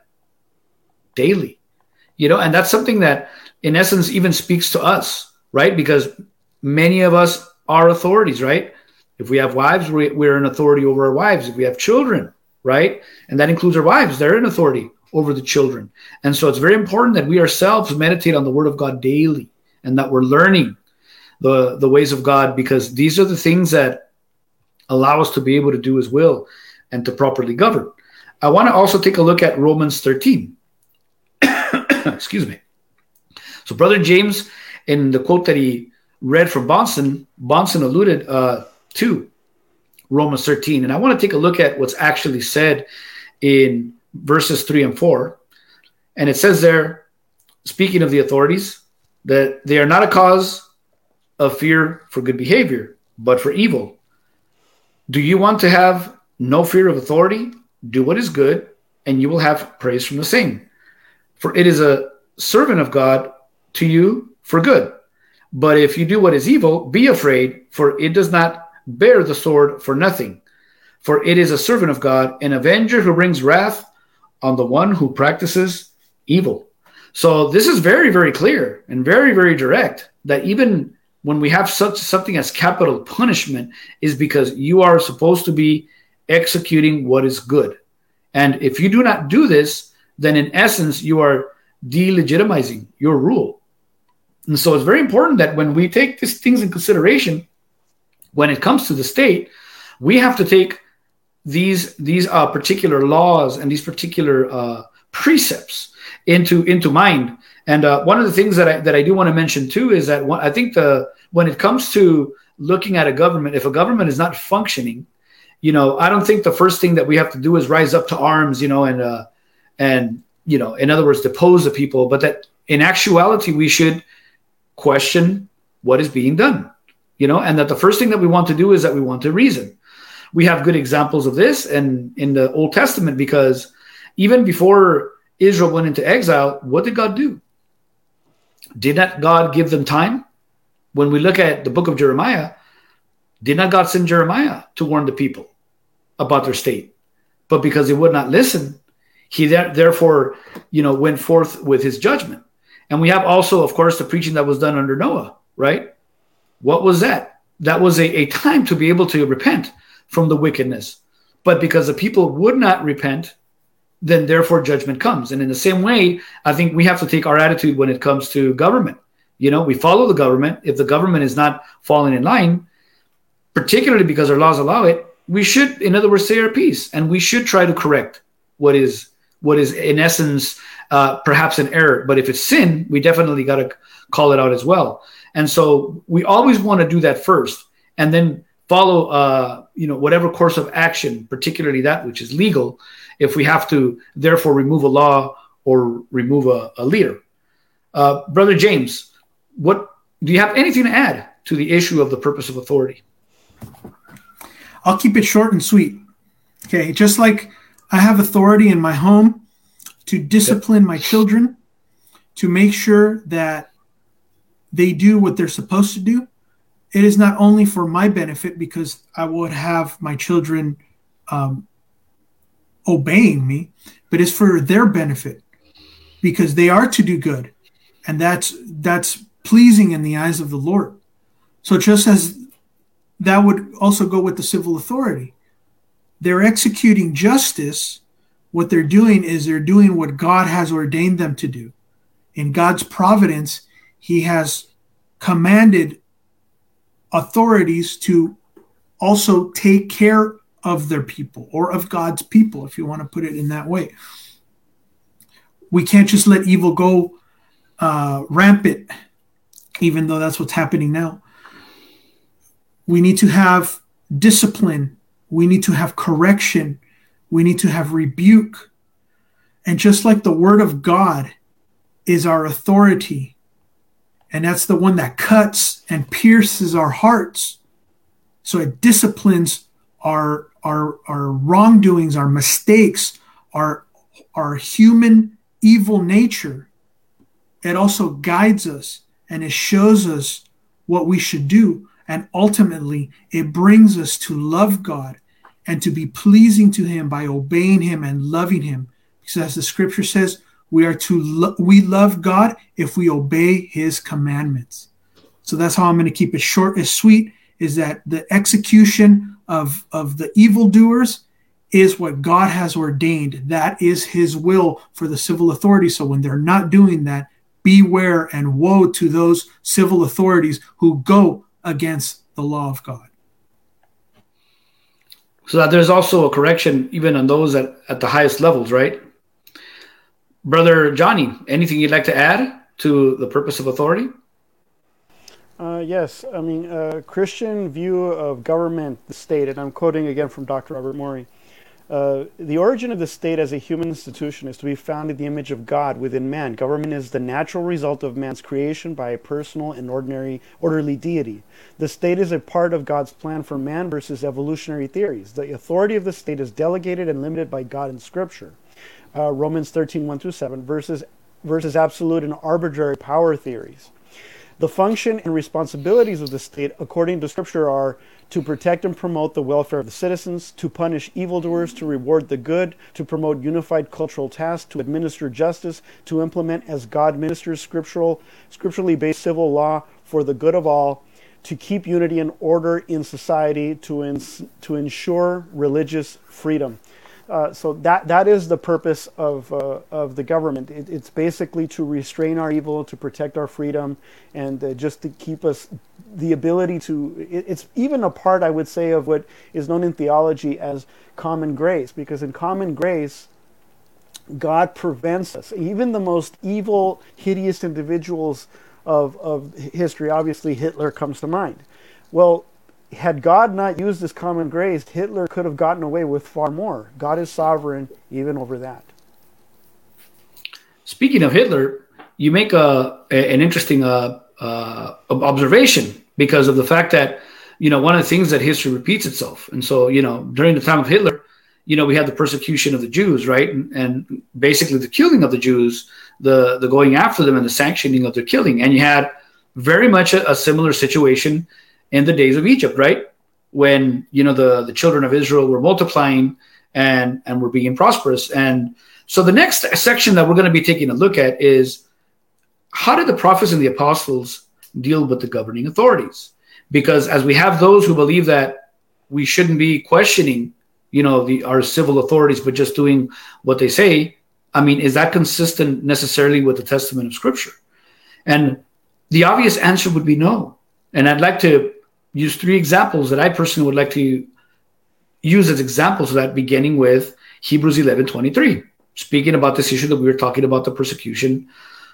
Daily, you know, and that's something that in essence even speaks to us, right? Because many of us are authorities, right? If we have wives, we're an authority over our wives. If we have children, right? And that includes our wives, they're an authority over the children. And so it's very important that we ourselves meditate on the word of God daily, and that we're learning the, the ways of God, because these are the things that allow us to be able to do his will and to properly govern. I want to also take a look at Romans thirteen. Excuse me. So Brother James, in the quote that he read from Bonson, Bonson alluded uh, to Romans thirteen. And I want to take a look at what's actually said in verses three and four. And it says there, speaking of the authorities, that they are not a cause of fear for good behavior, but for evil. Do you want to have no fear of authority? Do what is good, and you will have praise from the same. For it is a servant of God to you for good. But if you do what is evil, be afraid, for it does not bear the sword for nothing. For it is a servant of God, an avenger who brings wrath on the one who practices evil. So this is very, very clear and very, very direct, that even when we have such something as capital punishment is because you are supposed to be executing what is good. And if you do not do this, then in essence, you are delegitimizing your rule. And so it's very important that when we take these things in consideration, when it comes to the state, we have to take these these uh, particular laws and these particular uh, precepts into into mind. And uh, one of the things that I that I do want to mention too is that one, I think the when it comes to looking at a government, if a government is not functioning, you know, I don't think the first thing that we have to do is rise up to arms, you know, and uh, and you know, in other words, depose the people. But that in actuality, we should question what is being done, you know, and that the first thing that we want to do is that we want to reason. We have good examples of this and in the Old Testament, because even before Israel went into exile, what did God do? Did not God give them time? When we look at the book of Jeremiah, did not God send Jeremiah to warn the people about their state? But because they would not listen, he therefore, you know, went forth with his judgment. And we have also, of course, the preaching that was done under Noah, right? What was that? That was a, a time to be able to repent from the wickedness. But because the people would not repent, then therefore judgment comes. And in the same way, I think we have to take our attitude when it comes to government. You know, we follow the government. If the government is not falling in line, particularly because our laws allow it, we should, in other words, say our piece. And we should try to correct what is, what is in essence, uh, perhaps an error. But if it's sin, we definitely got to call it out as well. And so we always want to do that first, and then follow, uh, you know, whatever course of action, particularly that which is legal, if we have to therefore remove a law or remove a, a leader. Uh, Brother James, what do you have anything to add to the issue of the purpose of authority? I'll keep it short and sweet. Okay, just like I have authority in my home to discipline yep. my children, to make sure that they do what they're supposed to do. It is not only for my benefit, because I would have my children um, obeying me, but it's for their benefit, because they are to do good. And that's that's pleasing in the eyes of the Lord. So just as that would also go with the civil authority, they're executing justice. What they're doing is they're doing what God has ordained them to do. In God's providence, he has commanded authorities to also take care of their people, or of God's people, if you want to put it in that way. We can't just let evil go uh, rampant, even though that's what's happening now. We need to have discipline. We need to have correction. We need to have rebuke. And just like the word of God is our authority, and that's the one that cuts and pierces our hearts, so it disciplines our our our wrongdoings, our mistakes, our our human evil nature. It also guides us, and it shows us what we should do. And ultimately, it brings us to love God and to be pleasing to him by obeying him and loving him. Because as the scripture says, we are to lo- we love God if we obey his commandments. So that's how I'm going to keep it short and sweet, is that the execution of, of the evildoers is what God has ordained. That is his will for the civil authorities. So when they're not doing that, beware and woe to those civil authorities who go against the law of God. So that there's also a correction even on those at, at the highest levels, right? Brother Johnny, anything you'd like to add to the purpose of authority? Uh, yes, I mean, uh, Christian view of government, the state, and I'm quoting again from Doctor Robert Morey. Uh, the origin of the state as a human institution is to be found in the image of God within man. Government is the natural result of man's creation by a personal and ordinary, orderly deity. The state is a part of God's plan for man versus evolutionary theories. The authority of the state is delegated and limited by God in Scripture. uh, Romans thirteen, one through seven, versus, versus absolute and arbitrary power theories. The function and responsibilities of the state, according to Scripture, are to protect and promote the welfare of the citizens, to punish evildoers, to reward the good, to promote unified cultural tasks, to administer justice, to implement as God ministers scriptural, scripturally based civil law for the good of all, to keep unity and order in society, to, ins- to ensure religious freedom. Uh, so that that is the purpose of uh, of the government. It, it's basically to restrain our evil, to protect our freedom, and uh, just to keep us the ability to. It, it's even a part, I would say, of what is known in theology as common grace, because in common grace, God prevents us. Even the most evil, hideous individuals of of history, obviously Hitler comes to mind. Well, had God not used this common grace, Hitler could have gotten away with far more. God is sovereign even over that. Speaking of Hitler, you make a, a an interesting uh, uh, observation because of the fact that, you know, one of the things that history repeats itself. And so, you know, during the time of Hitler, you know, we had the persecution of the Jews, right? And, and basically the killing of the Jews, the, the going after them and the sanctioning of their killing. And you had very much a, a similar situation in the days of Egypt, right? When, you know, the, the children of Israel were multiplying and, and were being prosperous. And so the next section that we're going to be taking a look at is, how did the prophets and the apostles deal with the governing authorities? Because as we have those who believe that we shouldn't be questioning, you know, the our civil authorities, but just doing what they say, I mean, is that consistent necessarily with the testament of Scripture? And the obvious answer would be no. And I'd like to use three examples that I personally would like to use as examples of that, beginning with Hebrews eleven twenty-three, speaking about this issue that we were talking about, the persecution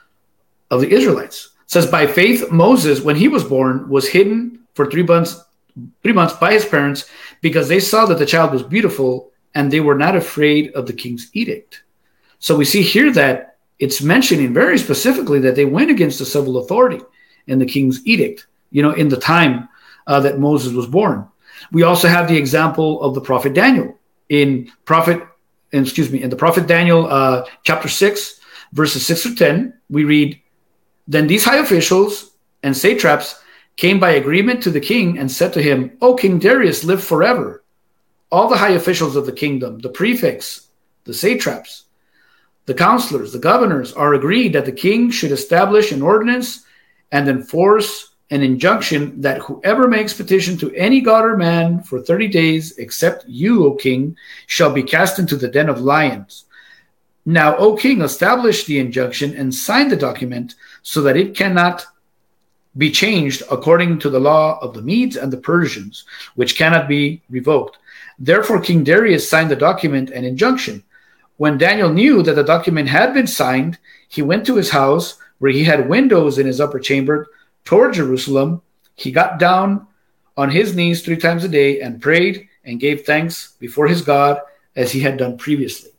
of the Israelites. It says, by faith, Moses, when he was born, was hidden for three months, three months by his parents because they saw that the child was beautiful and they were not afraid of the king's edict. So we see here that it's mentioning very specifically that they went against the civil authority and the king's edict, you know, in the time uh, that Moses was born. We also have the example of the prophet Daniel in prophet, excuse me, in the prophet Daniel, uh, chapter six, verses six through ten. We read, then these high officials and satraps came by agreement to the king and said to him, O King Darius, live forever. All the high officials of the kingdom, the prefects, the satraps, the counselors, the governors are agreed that the king should establish an ordinance and enforce an injunction that whoever makes petition to any god or man for thirty days, except you, O king, shall be cast into the den of lions. Now, O king, establish the injunction and sign the document so that it cannot be changed according to the law of the Medes and the Persians, which cannot be revoked. Therefore, King Darius signed the document and injunction. When Daniel knew that the document had been signed, he went to his house, where he had windows in his upper chamber toward Jerusalem. He got down on his knees three times a day and prayed and gave thanks before his God as he had done previously.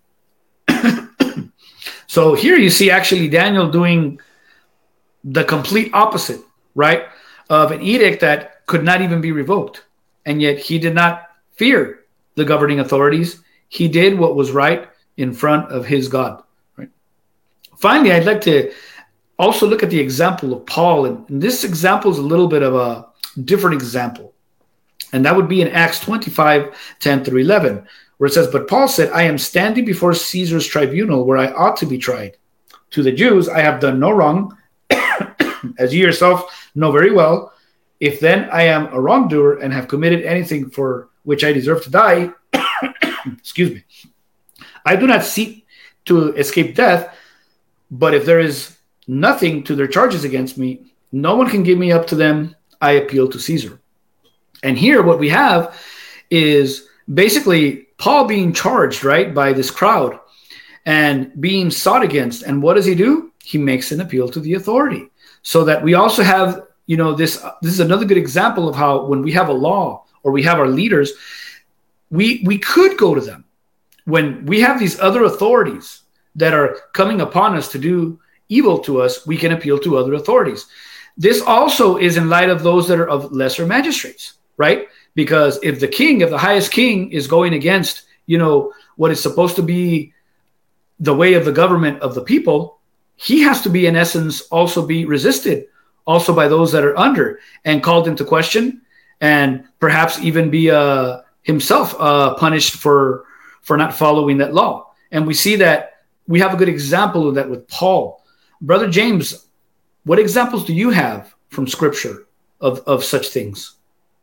So here you see actually Daniel doing the complete opposite, right, of an edict that could not even be revoked. And yet he did not fear the governing authorities. He did what was right in front of his God. Right. Finally, I'd like to also look at the example of Paul. And this example is a little bit of a different example. And that would be in Acts twenty-five, ten through eleven, where it says, but Paul said, I am standing before Caesar's tribunal where I ought to be tried. To the Jews, I have done no wrong, as you yourself know very well. If then I am a wrongdoer and have committed anything for which I deserve to die, excuse me, I do not seek to escape death, but if there is nothing to their charges against me, no one can give me up to them. I appeal to Caesar. And here what we have is basically Paul being charged, right, by this crowd and being sought against. And what does he do? He makes an appeal to the authority. So that we also have, you know, this, this is another good example of how when we have a law or we have our leaders, we, we could go to them. When we have these other authorities that are coming upon us to do evil to us, we can appeal to other authorities. This also is in light of those that are of lesser magistrates, right? Because if the king, if the highest king is going against, you know, what is supposed to be the way of the government of the people, he has to be, in essence, also be resisted also by those that are under and called into question, and perhaps even be uh, himself uh, punished for for not following that law. And we see that we have a good example of that with Paul. Brother James, what examples do you have from Scripture of, of such things?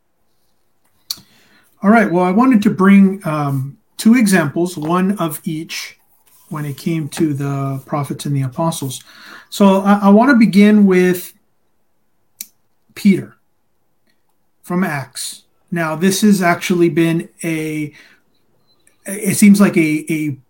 All right. Well, I wanted to bring um, two examples, one of each, when it came to the prophets and the apostles. So I, I want to begin with Peter from Acts. Now, this has actually been a, it seems like a, a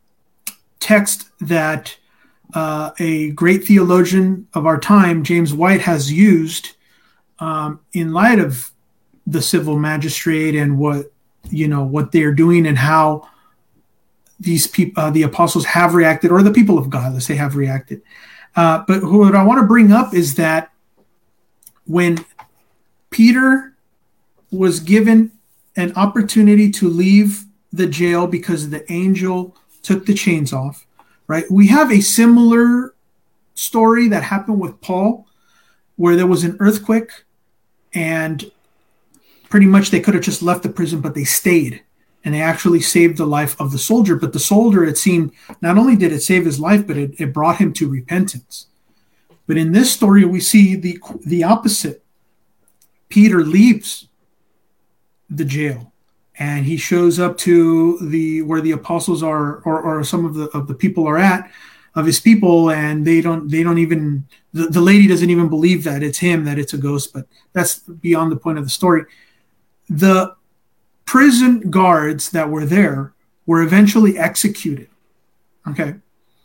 text that uh, a great theologian of our time, James White, has used um, in light of the civil magistrate and what, you know, what they're doing and how these people, uh, the apostles have reacted, or the people of God, let's say, have reacted. Uh, but what I want to bring up is that when Peter was given an opportunity to leave the jail because the angel took the chains off, right? We have a similar story that happened with Paul, where there was an earthquake and pretty much they could have just left the prison, but they stayed. And they actually saved the life of the soldier. But the soldier, it seemed, not only did it save his life, but it, it brought him to repentance. But in this story, we see the, the opposite. Peter leaves the jail, and he shows up to the where the apostles are, or, or some of the of the people are at, of his people, and they don't they don't even the, the lady doesn't even believe that it's him, that it's a ghost. But that's beyond the point of the story. The prison guards that were there were eventually executed. Okay.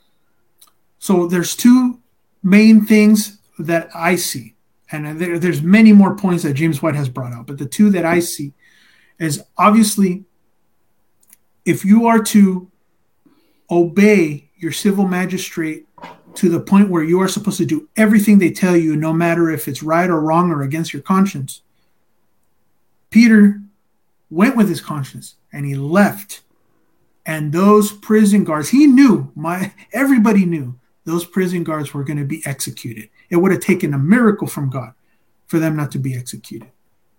So there's two main things that I see. And there, there's many more points that James White has brought out. But the two that I see is, obviously, if you are to obey your civil magistrate to the point where you are supposed to do everything they tell you, no matter if it's right or wrong or against your conscience, Peter went with his conscience and he left. And those prison guards, he knew, my everybody knew those prison guards were going to be executed. It would have taken a miracle from God for them not to be executed.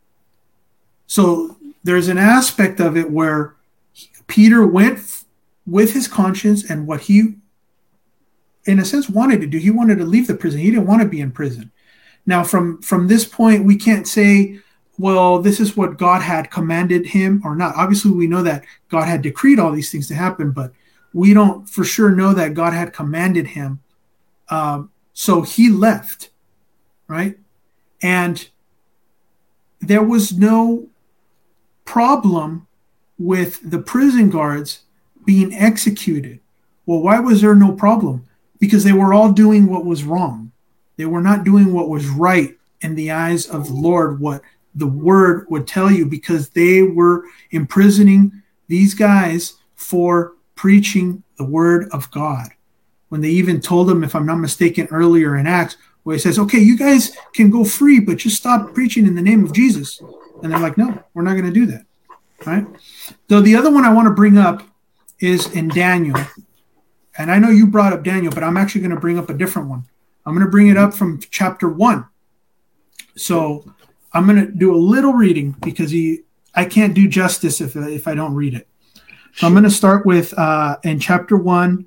So there's an aspect of it where Peter went f- with his conscience and what he, in a sense, wanted to do. He wanted to leave the prison. He didn't want to be in prison. Now, from, from this point, we can't say, well, this is what God had commanded him or not. Obviously, we know that God had decreed all these things to happen, but we don't for sure know that God had commanded him. Um, so he left, right? And there was no problem with the prison guards being executed. Well, why was there no problem? Because they were all doing what was wrong. They were not doing what was right in the eyes of the Lord, what the word would tell you, because they were imprisoning these guys for preaching the word of God. When they even told them, if I'm not mistaken, earlier in Acts, where he says, okay, you guys can go free, but just stop preaching in the name of Jesus. And they're like, no, we're not going to do that. Right? So the other one I want to bring up is in Daniel. And I know you brought up Daniel, but I'm actually going to bring up a different one. I'm going to bring it up from chapter one. So I'm going to do a little reading because he, I can't do justice if, if I don't read it. So I'm going to start with uh, in chapter one.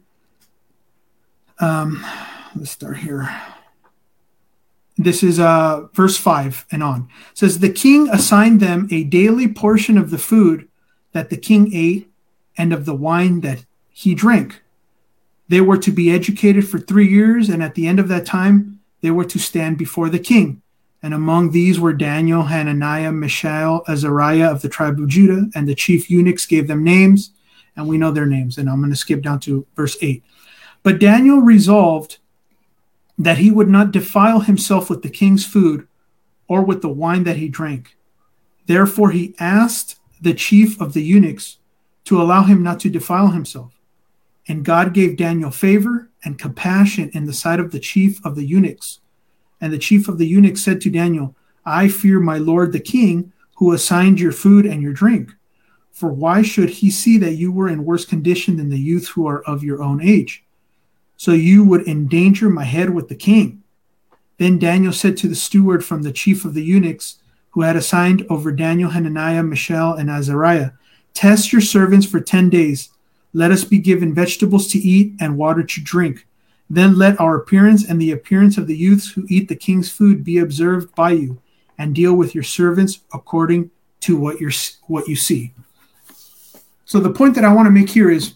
Um, let's start here. This is uh, verse five and on. It says, the king assigned them a daily portion of the food that the king ate and of the wine that he drank. They were to be educated for three years, and at the end of that time, they were to stand before the king. And among these were Daniel, Hananiah, Mishael, Azariah of the tribe of Judah, and the chief eunuchs gave them names, and we know their names. And I'm going to skip down to verse eight. But Daniel resolved that he would not defile himself with the king's food or with the wine that he drank. Therefore he asked the chief of the eunuchs to allow him not to defile himself. And God gave Daniel favor and compassion in the sight of the chief of the eunuchs. And the chief of the eunuchs said to Daniel, I fear my lord the king, who assigned your food and your drink. For why should he see that you were in worse condition than the youth who are of your own age? So you would endanger my head with the king. Then Daniel said to the steward from the chief of the eunuchs, who had assigned over Daniel, Hananiah, Mishael, and Azariah, test your servants for ten days. Let us be given vegetables to eat and water to drink. Then let our appearance and the appearance of the youths who eat the king's food be observed by you, and deal with your servants according to what you what you see. So the point that I want to make here is,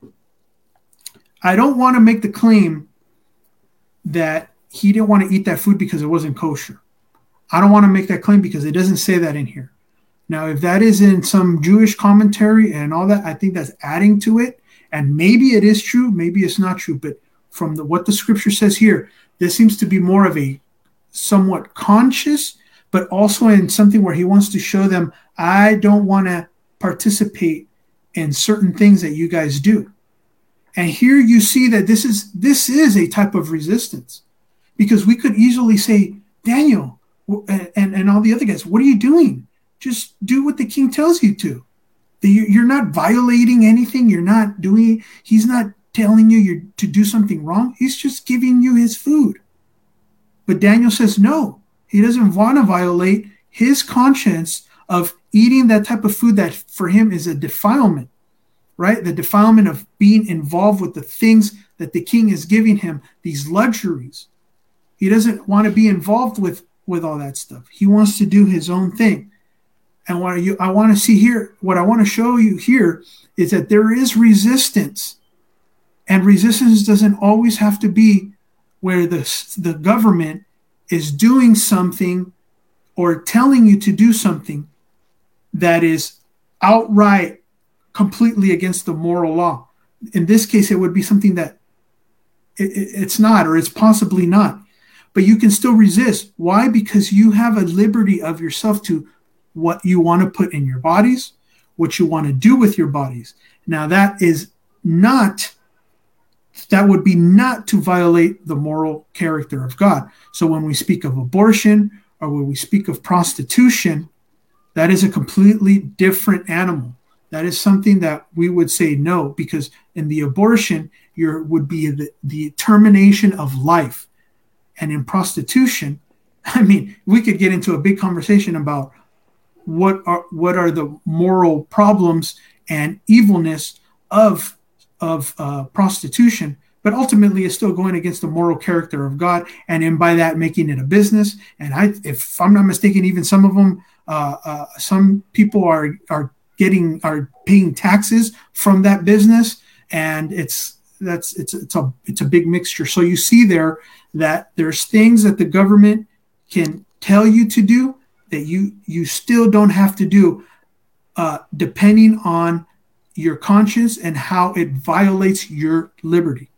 I don't want to make the claim that he didn't want to eat that food because it wasn't kosher. I don't want to make that claim because it doesn't say that in here. Now, if that is in some Jewish commentary and all that, I think that's adding to it. And maybe it is true, maybe it's not true. But from the, what the scripture says here, this seems to be more of a somewhat conscious, but also in something where he wants to show them, I don't want to participate in certain things that you guys do. And here you see that this is this is a type of resistance, because we could easily say, Daniel and, and, and all the other guys, what are you doing? Just do what the king tells you to. You're not violating anything. You're not doing, he's not telling you you're to do something wrong. He's just giving you his food. But Daniel says, no, he doesn't want to violate his conscience of eating that type of food that for him is a defilement, right? The defilement of being involved with the things that the king is giving him, these luxuries. He doesn't want to be involved with, with all that stuff. He wants to do his own thing. And what you, I want to see here, what I want to show you here is that there is resistance. And resistance doesn't always have to be where the, the government is doing something or telling you to do something that is outright completely against the moral law. In this case, it would be something that it, it, it's not, or it's possibly not. But you can still resist. Why? Because you have a liberty of yourself to what you want to put in your bodies, what you want to do with your bodies. Now, that is not, that would be not to violate the moral character of God. So when we speak of abortion or when we speak of prostitution, that is a completely different animal. That is something that we would say no, because in the abortion, there would be the, the termination of life. And in prostitution, I mean, we could get into a big conversation about what are what are the moral problems and evilness of of uh, prostitution, but ultimately it's still going against the moral character of God, and in by that making it a business. And I, if I'm not mistaken, even some of them, uh, uh, some people are are getting are paying taxes from that business, and it's that's it's it's a it's a big mixture. So you see there that there's things that the government can tell you to do that you you still don't have to do, uh, depending on your conscience and how it violates your liberty.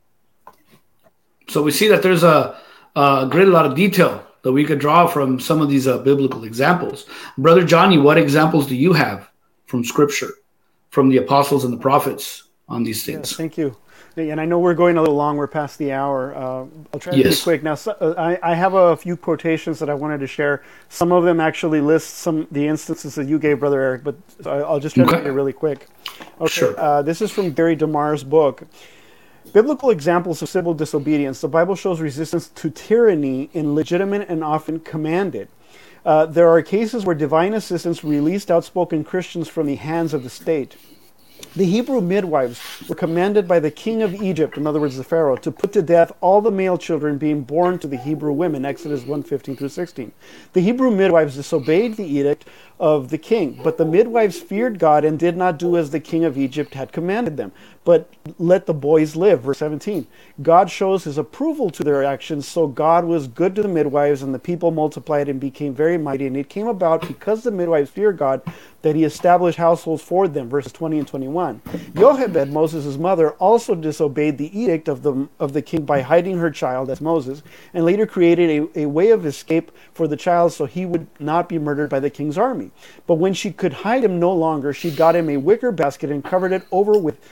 So we see that there's a, a great lot of detail that we could draw from some of these uh, biblical examples. Brother Johnny, what examples do you have from Scripture, from the apostles and the prophets on these things? Yes, thank you. And I know we're going a little long. We're past the hour. Uh, I'll try to yes. be quick. Now, so, uh, I, I have a few quotations that I wanted to share. Some of them actually list some the instances that you gave, Brother Eric, but I'll just try okay. to make it really quick. Okay, sure. uh, this is from Gary DeMar's book. Biblical examples of civil disobedience. The Bible shows resistance to tyranny in legitimate and often commanded. Uh, there are cases where divine assistance released outspoken Christians from the hands of the state. The Hebrew midwives were commanded by the king of Egypt, in other words, the Pharaoh, to put to death all the male children being born to the Hebrew women, Exodus one fifteen through sixteen. The Hebrew midwives disobeyed the edict of the king, but the midwives feared God and did not do as the king of Egypt had commanded them, but let the boys live. Verse seventeen. God shows his approval to their actions, so God was good to the midwives, and the people multiplied and became very mighty. And it came about, because the midwives feared God, that he established households for them. Verses twenty and twenty-one. Jochebed, Moses' mother, also disobeyed the edict of the of the king by hiding her child, as Moses, and later created a, a way of escape for the child so he would not be murdered by the king's army. But when she could hide him no longer, she got him a wicker basket and covered it over with uh,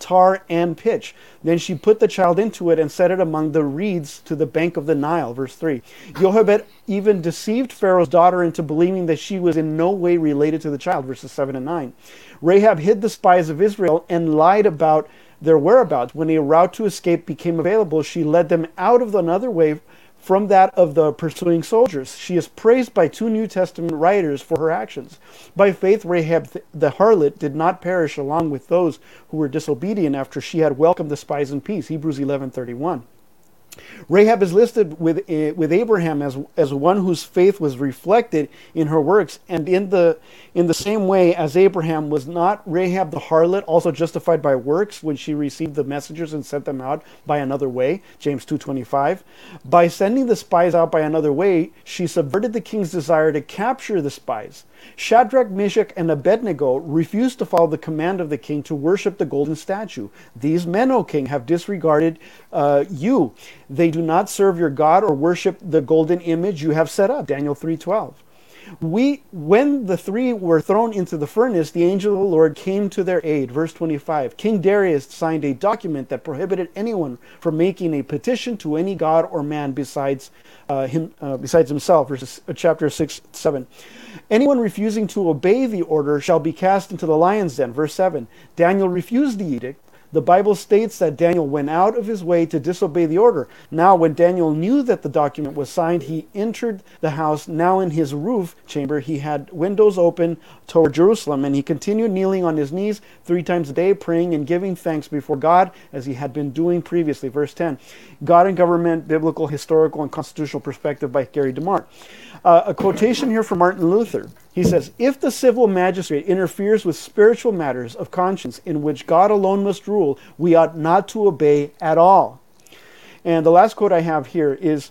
tar and pitch. Then she put the child into it and set it among the reeds to the bank of the Nile. Verse three. Jochebed even deceived Pharaoh's daughter into believing that she was in no way related to the child. Verses seven and nine. Rahab hid the spies of Israel and lied about their whereabouts. When a route to escape became available, she led them out of another way from that of the pursuing soldiers. She is praised by two New Testament writers for her actions. By faith, Rahab the harlot did not perish along with those who were disobedient after she had welcomed the spies in peace. Hebrews eleven thirty-one. Rahab is listed with uh, with Abraham as as one whose faith was reflected in her works, and in the in the same way as Abraham, was not Rahab the harlot also justified by works when she received the messengers and sent them out by another way? James two twenty-five. By sending the spies out by another way, she subverted the king's desire to capture the spies. Shadrach, Meshach, and Abednego refused to follow the command of the king to worship the golden statue. These men, O king, have disregarded uh, you. They do not serve your God or worship the golden image you have set up. Daniel three twelve. We, when the three were thrown into the furnace, the angel of the Lord came to their aid. Verse twenty-five. King Darius signed a document that prohibited anyone from making a petition to any god or man besides uh, him, uh, besides himself. Verses uh, chapter six seven. Anyone refusing to obey the order shall be cast into the lion's den. Verse seven. Daniel refused the edict. The Bible states that Daniel went out of his way to disobey the order. Now, when Daniel knew that the document was signed, he entered the house. Now in his roof chamber, he had windows open toward Jerusalem, and he continued kneeling on his knees three times a day, praying and giving thanks before God, as he had been doing previously. Verse ten. God and Government, Biblical, Historical, and Constitutional Perspective by Gary DeMar. Uh, a quotation here from Martin Luther. He says, if the civil magistrate interferes with spiritual matters of conscience in which God alone must rule, we ought not to obey at all. And the last quote I have here is,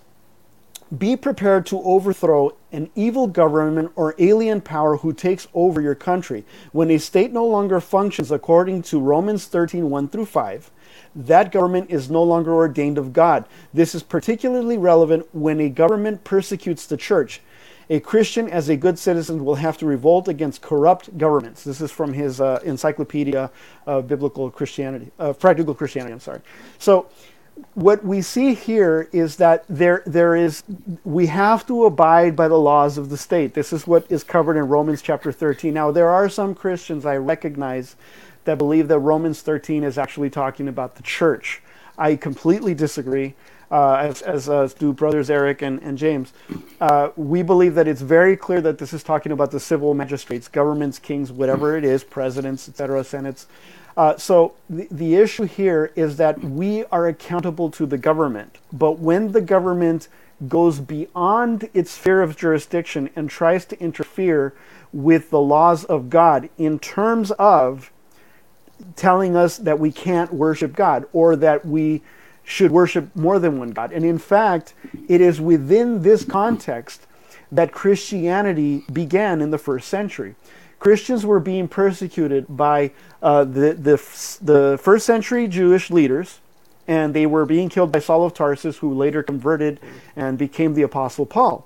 be prepared to overthrow an evil government or alien power who takes over your country. When a state no longer functions according to Romans thirteen, one through five, that government is no longer ordained of God. This is particularly relevant when a government persecutes the church. A Christian, as a good citizen, will have to revolt against corrupt governments. This is from his uh, Encyclopedia of Biblical Christianity, uh, Practical Christianity, I'm sorry. So what we see here is that there, there is, we have to abide by the laws of the state. This is what is covered in Romans chapter thirteen. Now, there are some Christians I recognize that believe that Romans thirteen is actually talking about the church. I completely disagree, uh, as, as uh, do brothers Eric and, and James. Uh, we believe that it's very clear that this is talking about the civil magistrates, governments, kings, whatever it is, presidents, et cetera, senates. Uh, so the, the issue here is that we are accountable to the government. But when the government goes beyond its sphere of jurisdiction and tries to interfere with the laws of God in terms of telling us that we can't worship God or that we should worship more than one God. And in fact, it is within this context that Christianity began in the first century. Christians were being persecuted by uh, the, the, the first century Jewish leaders, and they were being killed by Saul of Tarsus, who later converted and became the Apostle Paul.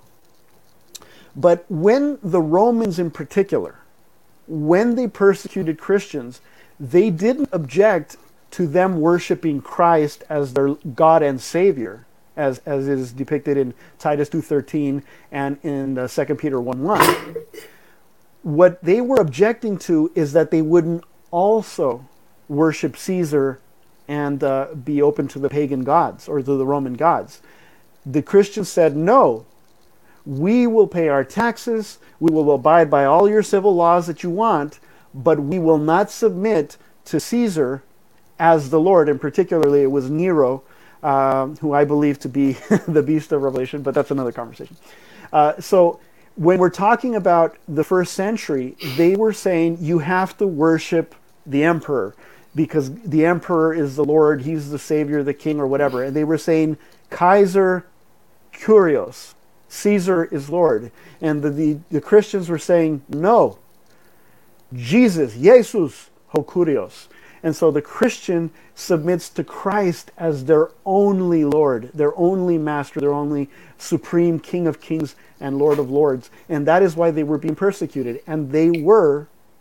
But when the Romans in particular, when they persecuted Christians, they didn't object to them worshiping Christ as their God and Savior, as, as is depicted in Titus two thirteen and in uh, Second Peter one one. What they were objecting to is that they wouldn't also worship Caesar and uh, be open to the pagan gods or to the Roman gods. The Christians said, no, we will pay our taxes, we will abide by all your civil laws that you want, but we will not submit to Caesar as the Lord. And particularly it was Nero, uh, who I believe to be the beast of Revelation, but that's another conversation. Uh, so when we're talking about the first century, they were saying you have to worship the emperor because the emperor is the Lord, he's the savior, the king, or whatever. And they were saying Kaiser Kyrios, Caesar is Lord. And the, the, the Christians were saying, no, Jesus, Jesus, ho Kyrios. And so the Christian submits to Christ as their only Lord, their only master, their only supreme King of kings and Lord of lords. And that is why they were being persecuted. And they were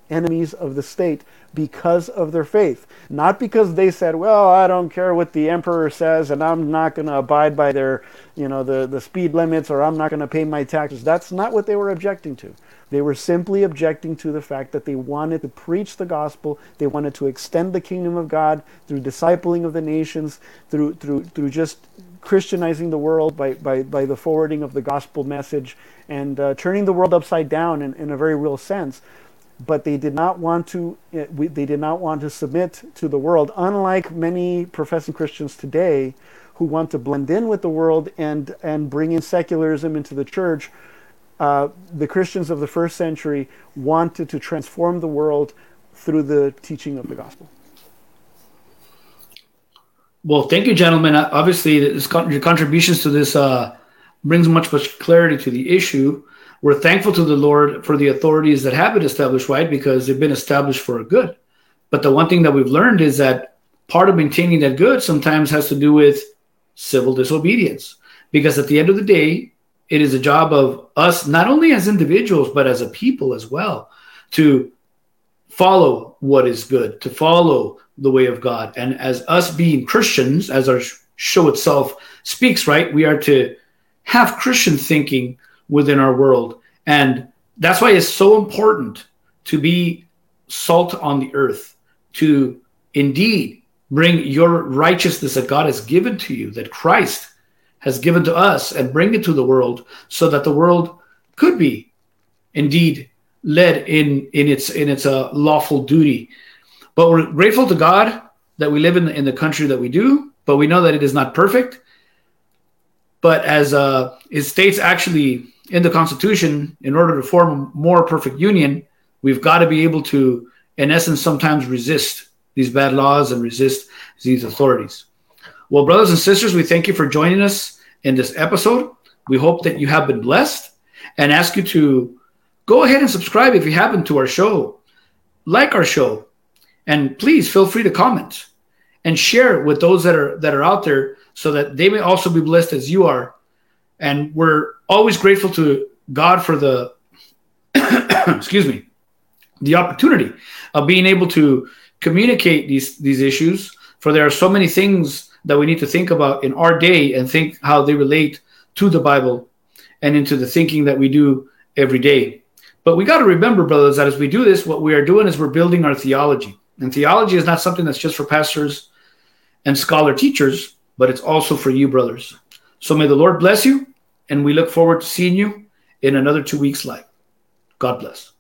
enemies of the state because of their faith. Not because they said, well, I don't care what the emperor says and I'm not going to abide by their, you know, the, the speed limits, or I'm not going to pay my taxes. That's not what they were objecting to. They were simply objecting to the fact that they wanted to preach the gospel. They wanted to extend the kingdom of God through discipling of the nations, through through through just Christianizing the world by, by, by the forwarding of the gospel message, and uh, turning the world upside down in, in a very real sense. But they did not want to. They did not want to submit to the world, unlike many professing Christians today, who want to blend in with the world and and bring in secularism into the church. Uh, the Christians of the first century wanted to transform the world through the teaching of the gospel. Well, thank you, gentlemen. Obviously, this, your contributions to this uh, brings much, much clarity to the issue. We're thankful to the Lord for the authorities that have been established, right? Because they've been established for a good. But the one thing that we've learned is that part of maintaining that good sometimes has to do with civil disobedience. Because at the end of the day, it is a job of us, not only as individuals, but as a people as well, to follow what is good, to follow the way of God. And as us being Christians, as our show itself speaks, right, we are to have Christian thinking within our world. And that's why it's so important to be salt on the earth, to indeed bring your righteousness that God has given to you, that Christ has given to us, and bring it to the world so that the world could be indeed led in, in its in its uh, lawful duty. But we're grateful to God that we live in the, in the country that we do, but we know that it is not perfect. But as uh, it states actually in the Constitution, in order to form a more perfect union, we've got to be able to, in essence, sometimes resist these bad laws and resist these authorities. Well, brothers and sisters, we thank you for joining us in this episode. We hope that you have been blessed, and ask you to go ahead and subscribe if you haven't to our show. Like our show, and please feel free to comment and share with those that are that are out there so that they may also be blessed as you are. And we're always grateful to God for the excuse me, the opportunity of being able to communicate these these issues, for there are so many things that we need to think about in our day and think how they relate to the Bible and into the thinking that we do every day. But we got to remember, brothers, that as we do this, what we are doing is we're building our theology. And theology is not something that's just for pastors and scholar teachers, but it's also for you, brothers. So may the Lord bless you, and we look forward to seeing you in another two weeks live. God bless.